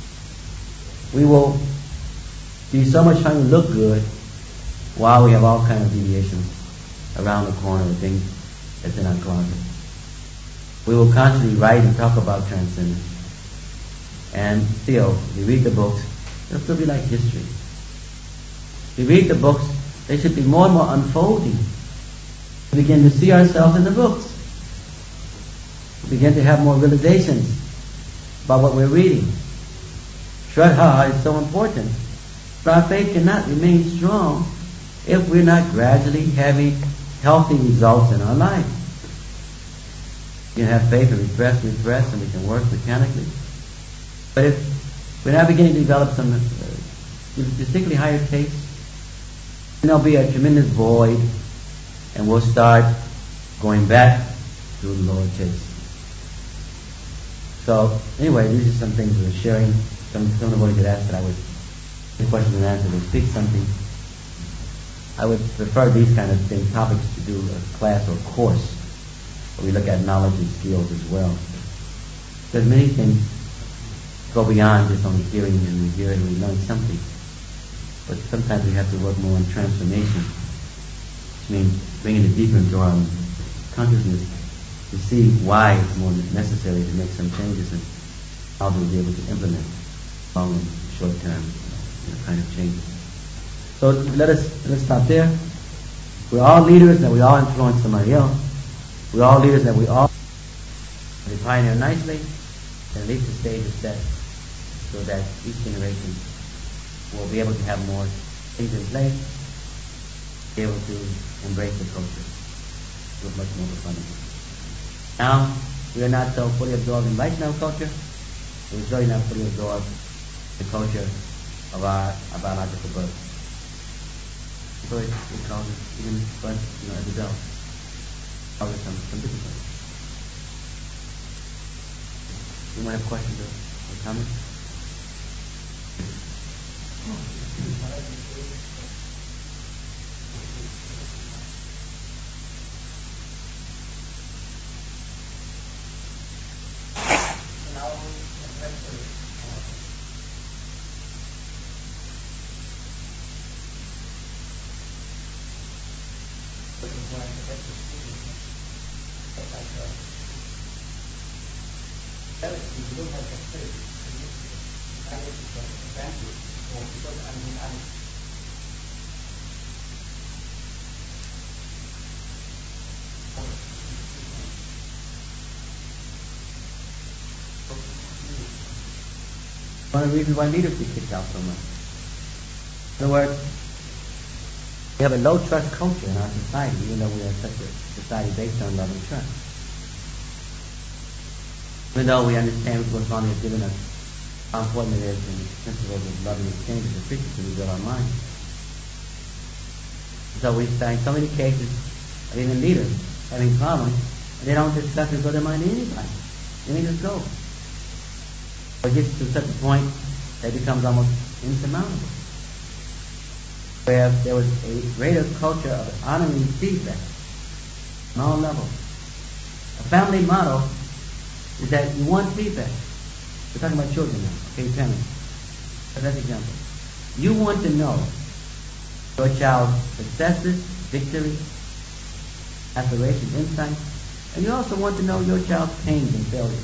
We will be so much trying to look good while we have all kinds of deviations around the corner of things that's in our closet. We will constantly write and talk about transcendence. And still, if we read the books, it'll still be like history. If we read the books, they should be more and more unfolding. We begin to see ourselves in the books. We begin to have more realizations about what we're reading. Shraddha is so important. But our faith cannot remain strong if we're not gradually having healthy results in our life. We can have faith and repress, repress, and we can work mechanically. But if we're not beginning to develop some uh, distinctly higher taste, then there'll be a tremendous void, and we'll start going back to the lower taste. So, anyway, these are some things we're sharing. Some some of what you could ask that I would, the questions and answers, would speak something. I would prefer these kind of things, topics, to do a class or a course where we look at knowledge and skills as well. There's many things go beyond just only hearing and we hear and we learn something. But sometimes we have to work more on transformation, which means bringing it deeper into our consciousness to see why it's more necessary to make some changes and how to be able to implement long and short term you know, kind of changes. So let us let us stop there. We're all leaders that we all influence somebody else. We're all leaders that we all we pioneer nicely, and at least the stage is set so that each generation will be able to have more things in place, be able to embrace the culture with much more profundity. Now, we are not so fully absorbed in Vaishnava culture, we're certainly not fully absorbed in the culture of our, our biological birth. So it, it causes even birth, you know, as adults, causes some, some difficulty. You might have questions or, or comments? One of the reasons why leaders get kicked out so much. In other words, we have a low trust culture in our society, even though we are such a society based on love and trust. Even though we understand what Swami has given us, how important it is in the principles of loving exchange and appreciation to rebuild our minds. So we find so many cases of even leaders having problems, and they don't discuss it with their mind to anybody. They may just go. It gets to such a point that it becomes almost insurmountable. Where there was a greater culture of honoring feedback on all levels. A family motto is that you want feedback. We're talking about children now, okay, parents. For that example. You want to know your child's successes, victories, aspirations, insights, and you also want to know your child's pains and failures.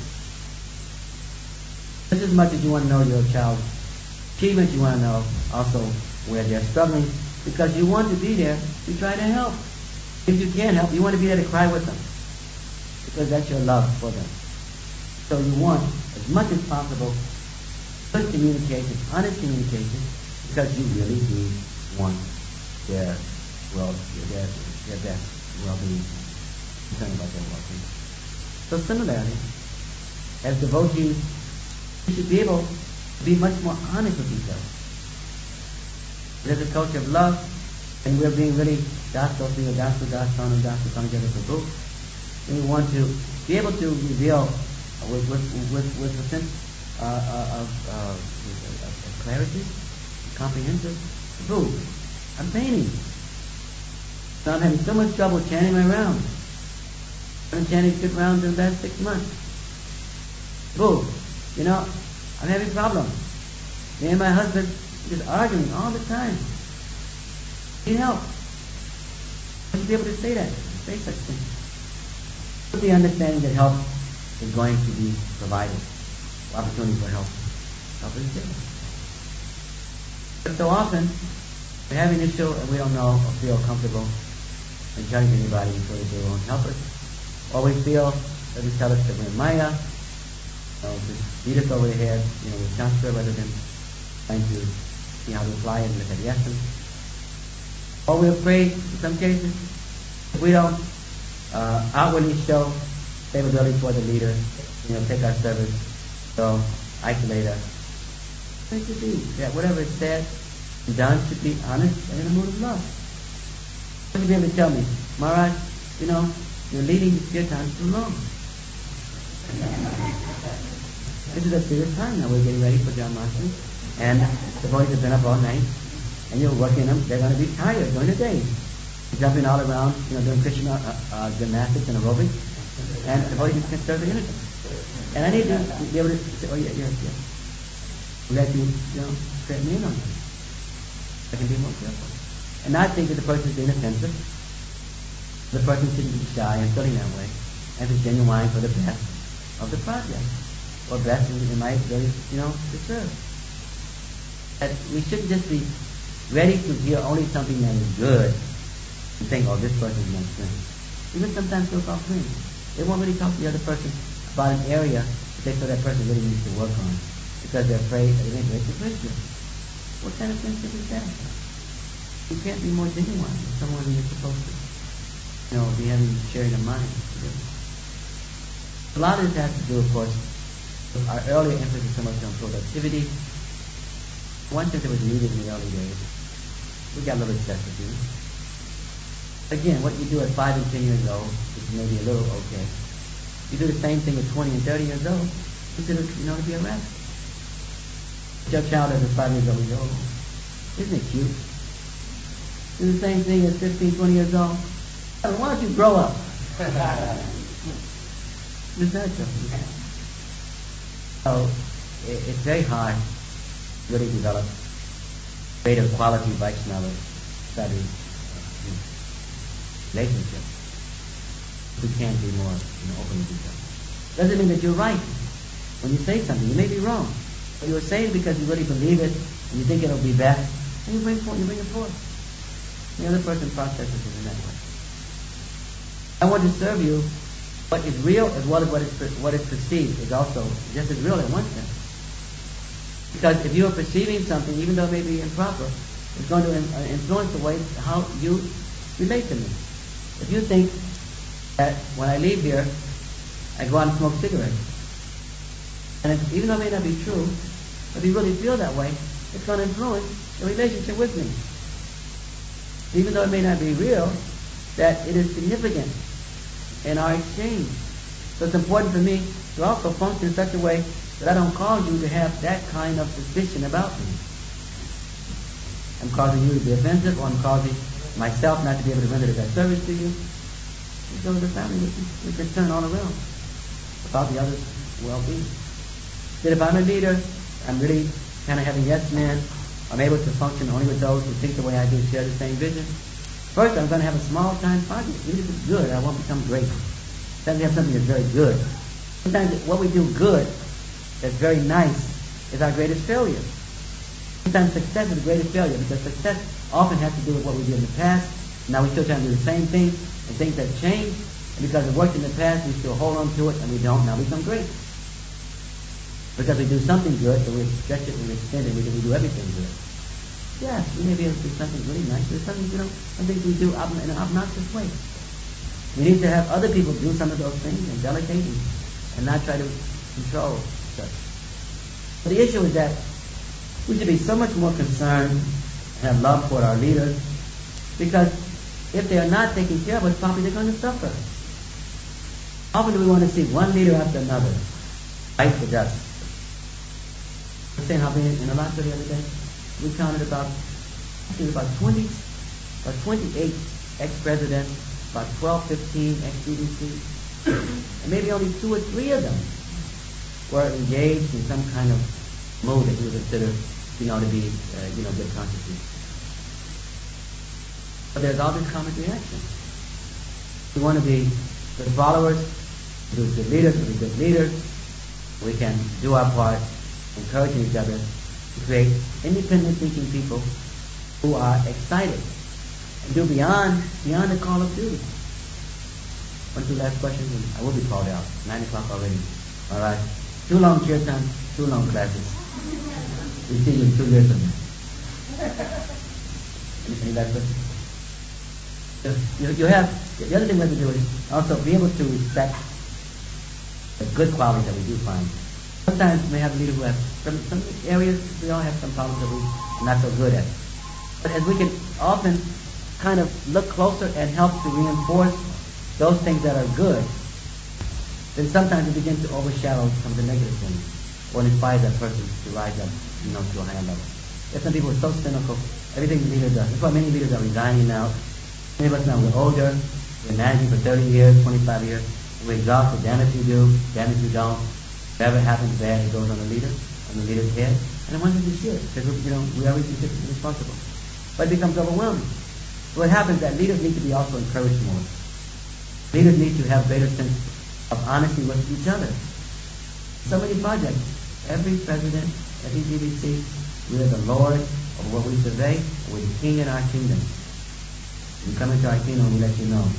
Just as much as you want to know your child's achievements, you want to know also where they're struggling, because you want to be there to try to help. If you can't help, you want to be there to cry with them, because that's your love for them. So you want, as much as possible, good communication, honest communication, because you really do want their well, their, their best well-being, concerned about their well-being. So similarly, as devotees, we should be able to be much more honest with each other. There's a culture of love, and we're being really dasto, being a dasto, dasana, dasto, samajata prabhu. And we want to be able to reveal with with with, with a sense uh, uh, of, uh, of, of clarity, comprehensive. Prabhu, I'm painting. So I'm having so much trouble chanting my rounds. I've been chanting six rounds in the last six months. Prabhu, you know, I'm having problems. Me and my husband just arguing all the time. Need help. I should be able to say that, say such things. With the understanding that help is going to be provided. Opportunity for help. Help is given. But so often, we have an issue and we don't know or feel comfortable in telling anybody until they won't help us. Or we feel that we tell us that we're Maya, you know, just beat us over the head, you know, with Shastra rather than trying to see how to apply it and look at the essence. Or we're afraid, in some cases, if we don't uh, outwardly show favorability toward the leader, you know, take our service, so isolate us. It should be that whatever is said and done should be honest and in a mood of love. You should be able to tell me, Maharaj, you know, you're leading the kirtan too long. This is a serious time now. We're getting ready for Janmashtami, and the boys have been up all night, and you're working them. They're going to be tired during the day, jumping all around, you know, doing Krishna uh, uh, gymnastics and aerobics, and the boys can serve the energy. And I need to be able to say, oh yeah, yeah, yeah. let you, you know, threaten in on them. I can be more careful. And not think that the person is being offensive. The person shouldn't be shy and feeling that way. And is genuine for the best of the project. Or best in, in my ability, you know, to serve. That we shouldn't just be ready to hear only something that is good and think, oh, this person is my friend. Even sometimes so-called friends, they won't really talk to the other person about an area that they feel that person really needs to work on because they're afraid that they may break the friendship. What kind of friendship is that? You can't be more genuine with someone who you're supposed to, you know, be having sharing a mind together. A lot of this has to do, of course, with our earlier emphasis so much on productivity. One thing that was needed in the early days, we got a little excessive, you know. Again, what you do at five and ten years old is maybe a little okay. You do the same thing at twenty and thirty years old, consider, you know, to be a rat. Your child is five years old, you go, isn't it cute? Do the same thing at fifteen, twenty years old. Why don't you grow up? It's natural. So, it, it's very hard to really develop greater quality Vaishnava study relationship. We can't be more, you know, open with each other. Doesn't mean that you're right when you say something. You may be wrong, but you're saying because you really believe it and you think it'll be best, and you bring forth, you bring it forth. The other person processes it in that way. I want to serve you. What is real as well as what is what is perceived is also just as real in one sense. Because if you are perceiving something, even though it may be improper, it's going to influence the way how you relate to me. If you think that when I leave here, I go out and smoke cigarettes, and if, even though it may not be true, if you really feel that way, it's going to influence the relationship with me. Even though it may not be real, that it is significant in our exchange. So it's important for me to also function in such a way that I don't cause you to have that kind of suspicion about me. I'm causing you to be offensive, or I'm causing myself not to be able to render that service to you. And so the family is concerned all around about the other's well-being. That if I'm a leader, I'm really kind of having yes men, I'm able to function only with those who think the way I do, share the same vision. First, I'm going to have a small-time project. Even if it's good, I won't become great. Sometimes we have something that's very good. Sometimes what we do good, that's very nice, is our greatest failure. Sometimes success is the greatest failure, because success often has to do with what we did in the past. Now we're still trying to do the same thing, and things have changed. And because it worked in the past, we still hold on to it, and we don't now become great. Because we do something good, so we stretch it and we extend it, we do, we do everything good. Yes, we may be able to do something really nice, but something, you know, some things we do in an obnoxious way. We need to have other people do some of those things and delegate and, and not try to control such. But the issue is that we should be so much more concerned and have love for our leaders, because if they are not taking care of us properly, they're going to suffer. Often do we want to see one leader after another fight for justice. I was saying how in the last video the other day, we counted about, I think about twenty, about twenty-eight ex-presidents, about twelve, fifteen ex-C D C, and maybe only two or three of them were engaged in some kind of mode that you would consider, you know, to be, uh, you know, good consciousness. But there's all this common reaction. We want to be good followers, to be good leaders, to be good leaders. We can do our part, encouraging each other to create independent thinking people who are excited and do beyond beyond the call of duty. One or two last questions, and I will be called out. Nine o'clock already. All right. Too long kirtan, too long classes. We see you in two years from now. Any, any last questions? You, you have the other thing we have to do is also be able to respect the good qualities that we do find. Sometimes we may have a leader who has some, some areas we all have some problems that we're not so good at. But as we can often kind of look closer and help to reinforce those things that are good, then sometimes we begin to overshadow some of the negative things, or inspire that person to rise up, you know, to a higher level. There's some people who are so cynical, everything the leader does. That's why many leaders are resigning now. Many of us now, we're older, we're managing for thirty years, twenty-five years, we're exhausted. Damn if you do, damn if you don't. Whatever happens bad, it goes on the leader, on the leader's head. And I wanted to share it because, you know, we always be responsible. But it becomes overwhelming. So what happens is that leaders need to be also encouraged more. Leaders need to have greater sense of honesty with each other. So many projects. Every president, every G B C, we are the Lord over what we survey, and we're the king in our kingdom. You come into our kingdom, we let you know.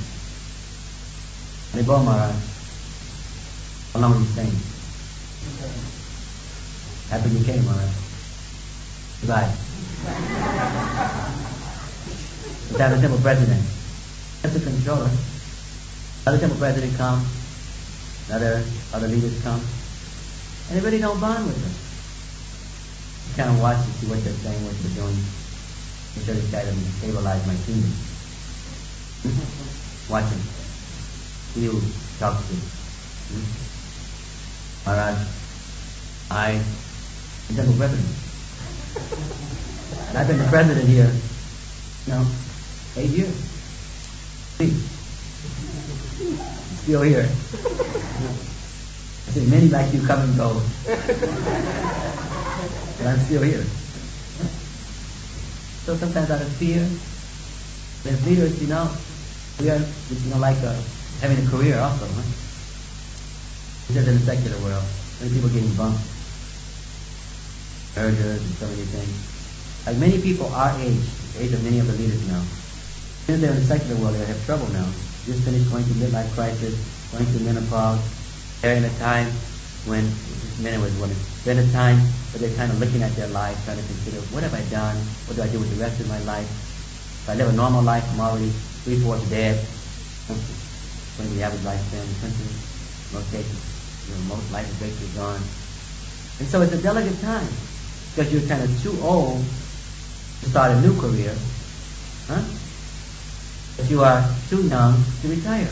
Nebo Maharaj, how long are you staying? Happy you came, Maharaj. Goodbye. Let's have a temple president. That's the controller. Other temple president come, other other leaders come, and they really don't bond with them. You kind of watch to see what they're saying, what they're doing. Make sure this guy doesn't stabilize my kingdom. Watch him. See who talks to. Maharaj, I am temple president. And I've been the president here, you know, eight years. See, still here. I see many like you come and go, but I'm still here. So sometimes out of fear, as leaders, you know, we are, you know, like uh, having a career also, huh? Just in the secular world, many people getting bumped, murders and so many things. Like many people our age, the age of many of the leaders now, since they're in the secular world, they have trouble now. Just finished going through midlife crisis, going through menopause. They're in a time when men and women, they're in a time where they're kind of looking at their life, trying to consider, what have I done? What do I do with the rest of my life? If I live a normal life, I'm already three-fourths dead. When the average lifespan in the country, most cases, you know, most life is basically gone. And so it's a delicate time because you're kind of too old to start a new career, huh? But you are too young to retire.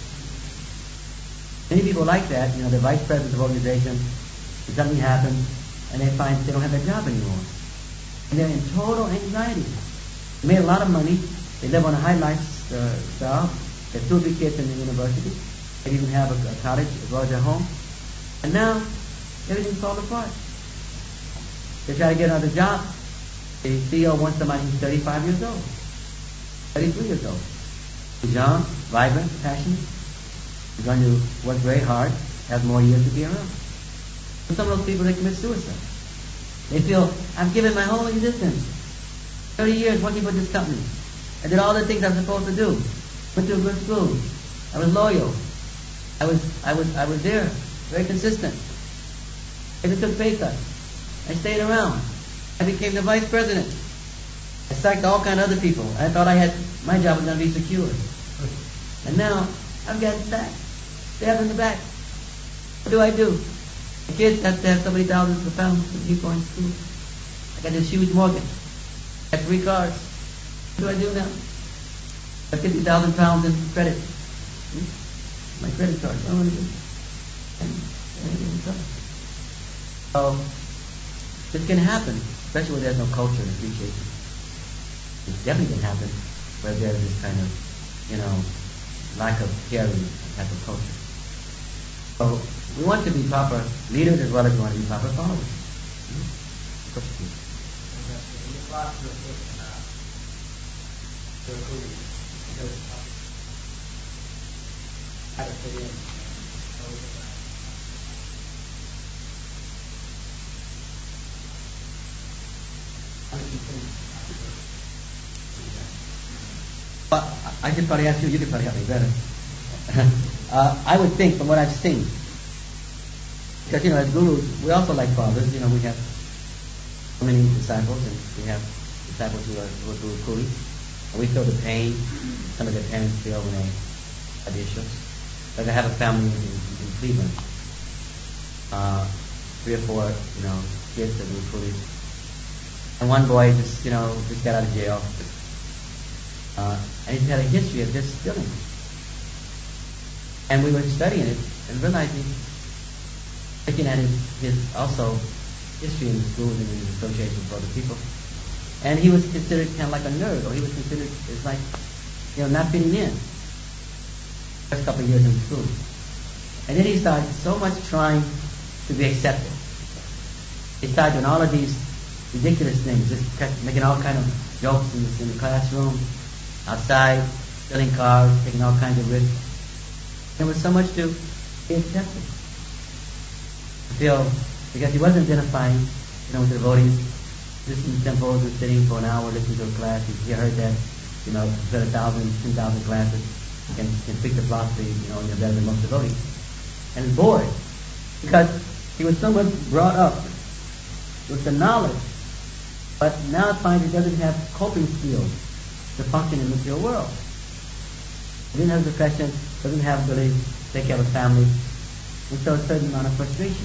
Many people like that, you know, they're vice presidents of organizations, and something happens, and they find they don't have their job anymore. And they're in total anxiety. They made a lot of money, they live on a high lifestyle, they have two or three kids in the university, they even have a, a cottage as well as their home, and now everything's falling apart. They try to get another job. The C E O wants somebody who's thirty-five years old, thirty-three years old. He's young, vibrant, passionate. He's going to work very hard, has more years to be around. And some of those people, they commit suicide. They feel, I've given my whole existence, thirty years working for this company. I did all the things I'm supposed to do. Went to a good school. I was loyal. I was, I was, I was there, very consistent. I just took pay cuts. I stayed around. I became the vice president. I sacked all kind of other people. I thought I had, my job was going to be secure. And now, I've gotten sacked. Stabbed in the back. What do I do? The kids have to have so many thousands of pounds to keep going to school. I got this huge mortgage. I got three cars. What do I do now? I have fifty thousand pounds in credit. Hmm? My credit card. What do I want to do? So, this can happen, especially where there's no culture and appreciation. It definitely can happen where there's this kind of, you know, lack of caring type of culture. So, we want to be proper leaders as well as we want to be proper followers. Hmm? How to fit in. But I should probably ask you, you could probably help me better. uh, I would think from what I've seen, because, you know, as gurus, we also like fathers. You know, we have so many disciples, and we have disciples who are, who are guru coolies. And we feel the pain some of their parents feel when they have issues. Like I have a family in, in Cleveland. Uh, three or four, you know, kids that were coolies. And one boy just, you know, just got out of jail. Uh, and he's had a history of just stealing. And we were studying it and realizing, looking at his, his also history in the schools and in his associations with other people. And he was considered kind of like a nerd, or he was considered as like, you know, not fitting in. First couple of years in school. And then he started so much trying to be accepted. They start doing all of these ridiculous things, just making all kind of jokes in the, in the classroom, outside, stealing cars, taking all kinds of risks. There was so much to be accepted. I feel, because he wasn't identifying, you know, with the devotees, just in the temples and sitting for an hour listening to a class. He heard that, you know, spent a thousand, ten thousand classes, can, can speak the philosophy, you know, you're better than most devotees. And he's bored, because he was so much brought up with the knowledge, but now finds he doesn't have coping skills to function in the material world. He didn't have depression, doesn't have ability to take care of a family, and so a certain amount of frustration.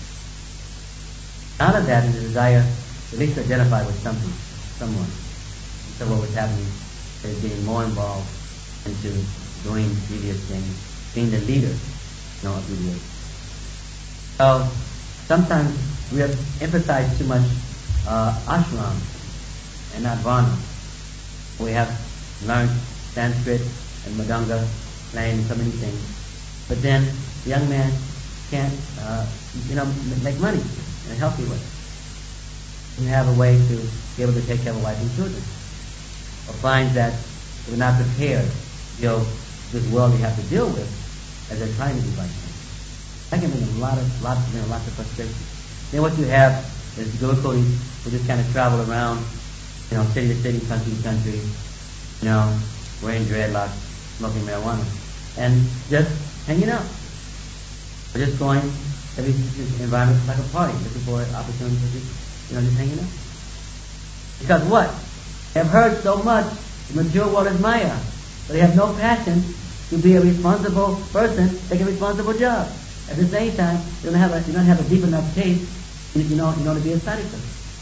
Out of that is a desire at least to identify with something, someone. And so what was happening is getting more involved into doing devious things, being the leader, you know, of devious. So sometimes we have emphasized too much uh, ashram and not varna. We have learned Sanskrit and Madanga, playing so many things, but then the young man can't, uh, you know, make money in a healthy way. You have a way to be able to take care of a wife and children, or finds that we're not prepared to deal with this world we have to deal with as they're trying to be like them. That can bring a lot of, lots, you know, lots of frustration. Then what you have is the Gurukulis who just kind of travel around, you know, city to city, country to country, you know, wearing dreadlocks, smoking marijuana, and just hanging out. Or just going every environment like a party, looking for an opportunity to, you know, just hanging out. Because what? They have heard so much, the material world is Maya, but they have no passion to be a responsible person, take a responsible job. At the same time, you don't have a, you don't have a deep enough taste, you know, in order to be a sadhaka.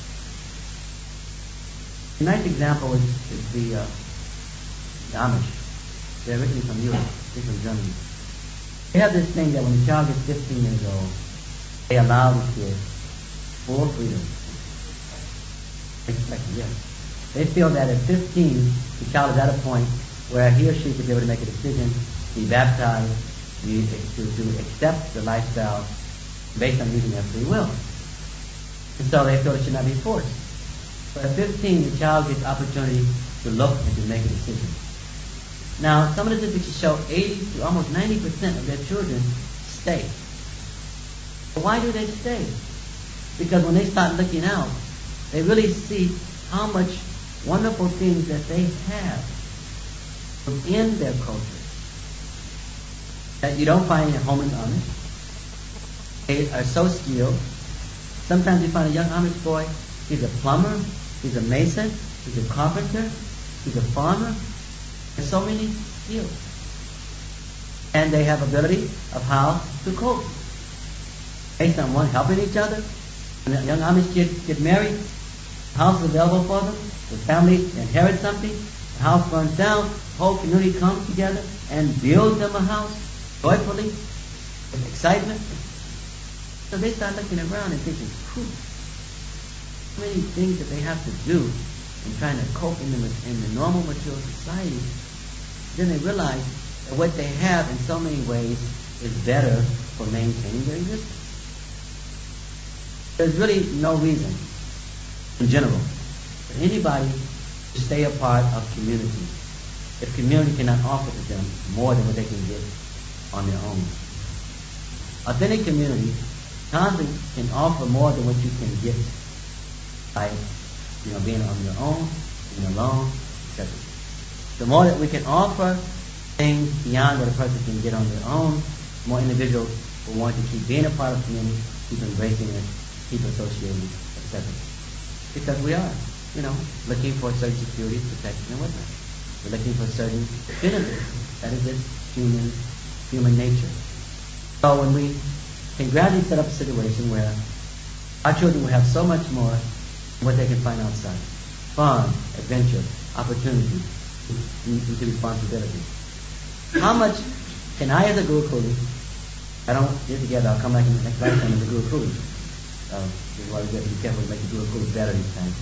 A nice example is, is the, uh, the Amish. They're originally from Europe, they're from Germany. They have this thing that when the child gets fifteen years old, they allow the kid full freedom. Yeah. They feel that at fifteen, the child is at a point where he or she should be able to make a decision, be baptized, be, to, to accept the lifestyle based on using their free will. And so they feel it should not be forced. But at fifteen, the child gets opportunity to look and to make a decision. Now, some of the statistics show eighty to almost ninety percent of their children stay. But why do they stay? Because when they start looking out, they really see how much wonderful things that they have within their culture that you don't find at home in Amish. They are so skilled. Sometimes you find a young Amish boy, he's a plumber, he's a mason, he's a carpenter, he's a farmer. There's so many skills. And they have ability of how to cope. Based on one helping each other. When a young Amish kid get married, the house is available for them, the family inherits something, the house burns down, the whole community comes together and builds them a house joyfully, with excitement. So they start looking around and thinking, whew, so many things that they have to do in trying to cope in the, in the normal material society. Then they realize that what they have in so many ways is better for maintaining their existence. There's really no reason, in general, for anybody to stay a part of community if community cannot offer to them more than what they can get on their own. Authentic community constantly can offer more than what you can get by, you know, being on your own, being alone, et cetera. The more that we can offer things beyond what a person can get on their own, the more individuals will want to keep being a part of the community, keep embracing it, keep associating, et cetera. Because we are, you know, looking for certain security, protection, and whatnot. We're looking for certain benefits. That is just human, human nature. So when we can gradually set up a situation where our children will have so much more than what they can find outside. Fun, adventure, opportunity, into responsibility. How much can I as a Guru Kuli, I don't get together, I'll come back in the next lifetime as a Guru Kuli. So this is why we have to be careful to make the Guru Kuli better each time.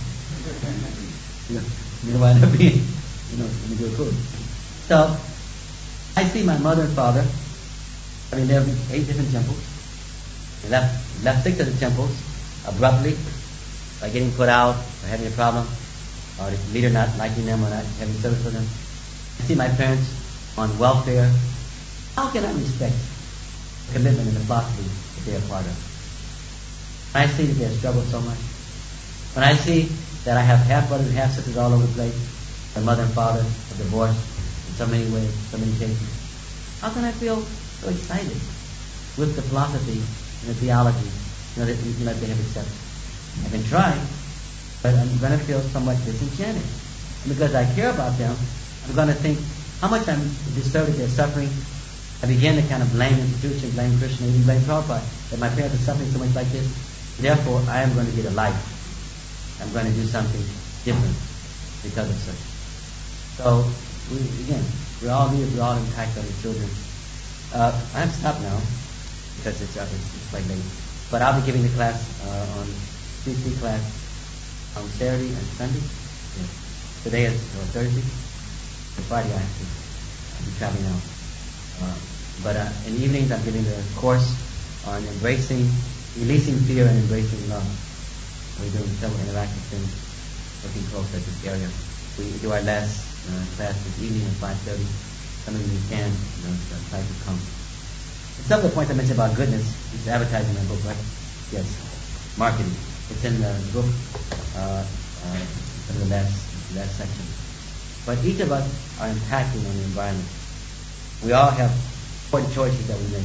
you know, you know, end up being, you know, in the Guru Kuli. So I see my mother and father, I mean, there are eight different temples. They left, left six of the temples abruptly by getting put out or having a problem, or the leader not liking them or not having service for them. I see my parents on welfare. How can I respect the commitment and the philosophy that they are part of? When I see that they have struggled so much, when I see that I have half brothers and half sisters all over the place, their mother and father are divorced in so many ways, so many cases, how can I feel so excited with the philosophy and the theology, you know, that, you know, they have accepted? I can try, but I'm going to feel somewhat disenchanted. And because I care about them, I'm going to think how much I'm disturbed at their suffering. I begin to kind of blame the institution, blame Krishna, even blame Prabhupada, that my parents are suffering so much like this. Therefore, I am going to get a life. I'm going to do something different because of such. So, we, again, we're all here, we're all impacted on the children. Uh, I have to stop now because it's, uh, it's, it's quite late. But I'll be giving the class uh, on C C class on Saturday and Sunday. Yes. Today is uh, Thursday. And Friday I have to I'll be traveling out. Uh, but uh, in the evenings I'm giving the course on embracing, releasing fear and embracing love. We're doing several interactive things, looking close at this area. We do our last uh, class this evening at five thirty. Some of you can, you know, try to come. And some of the points I mentioned about goodness is advertising my book, right? Yes, marketing. It's in the book, uh, uh, in the last, last section. But each of us are impacting on the environment. We all have important choices that we make.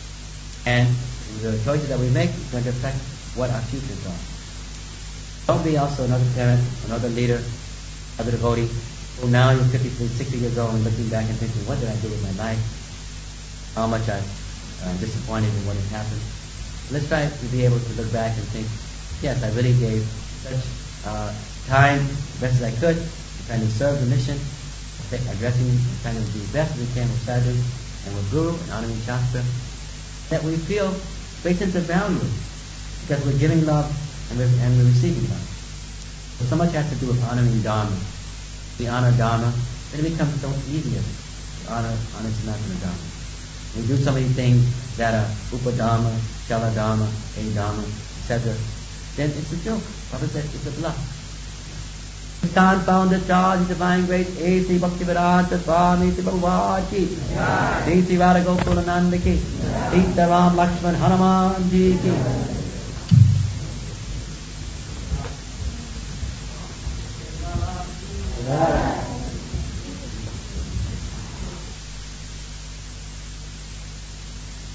And the choices that we make is going to affect what our futures are. Don't be also another parent, another leader, another devotee, who now you're fifty, sixty years old and looking back and thinking, what did I do with my life? How much I'm uh, disappointed in what has happened. Let's try to be able to look back and think, yes, I really gave such uh, time, as best as I could, trying to serve the mission, addressing, trying to do the best as we can with sadhu and with guru and honoring Shastra, that we feel great sense of value because we're giving love and we're, and we're receiving love. So, so much has to do with honoring Dharma. We honor Dharma, then it becomes so easier to honor, honor Sanatana Dharma. We do so many things that are Upadharma, Shaladharma, A-Dharma, et cetera. Then it's a joke. Prabhupada said it's a bluff. Stand found the charge, divine grace, A C Bhaktivedanta Swami Bhagavad Ki, D C Radha Gokulananda Ki, Sita Ram Lakshman Hanuman Ji Ki.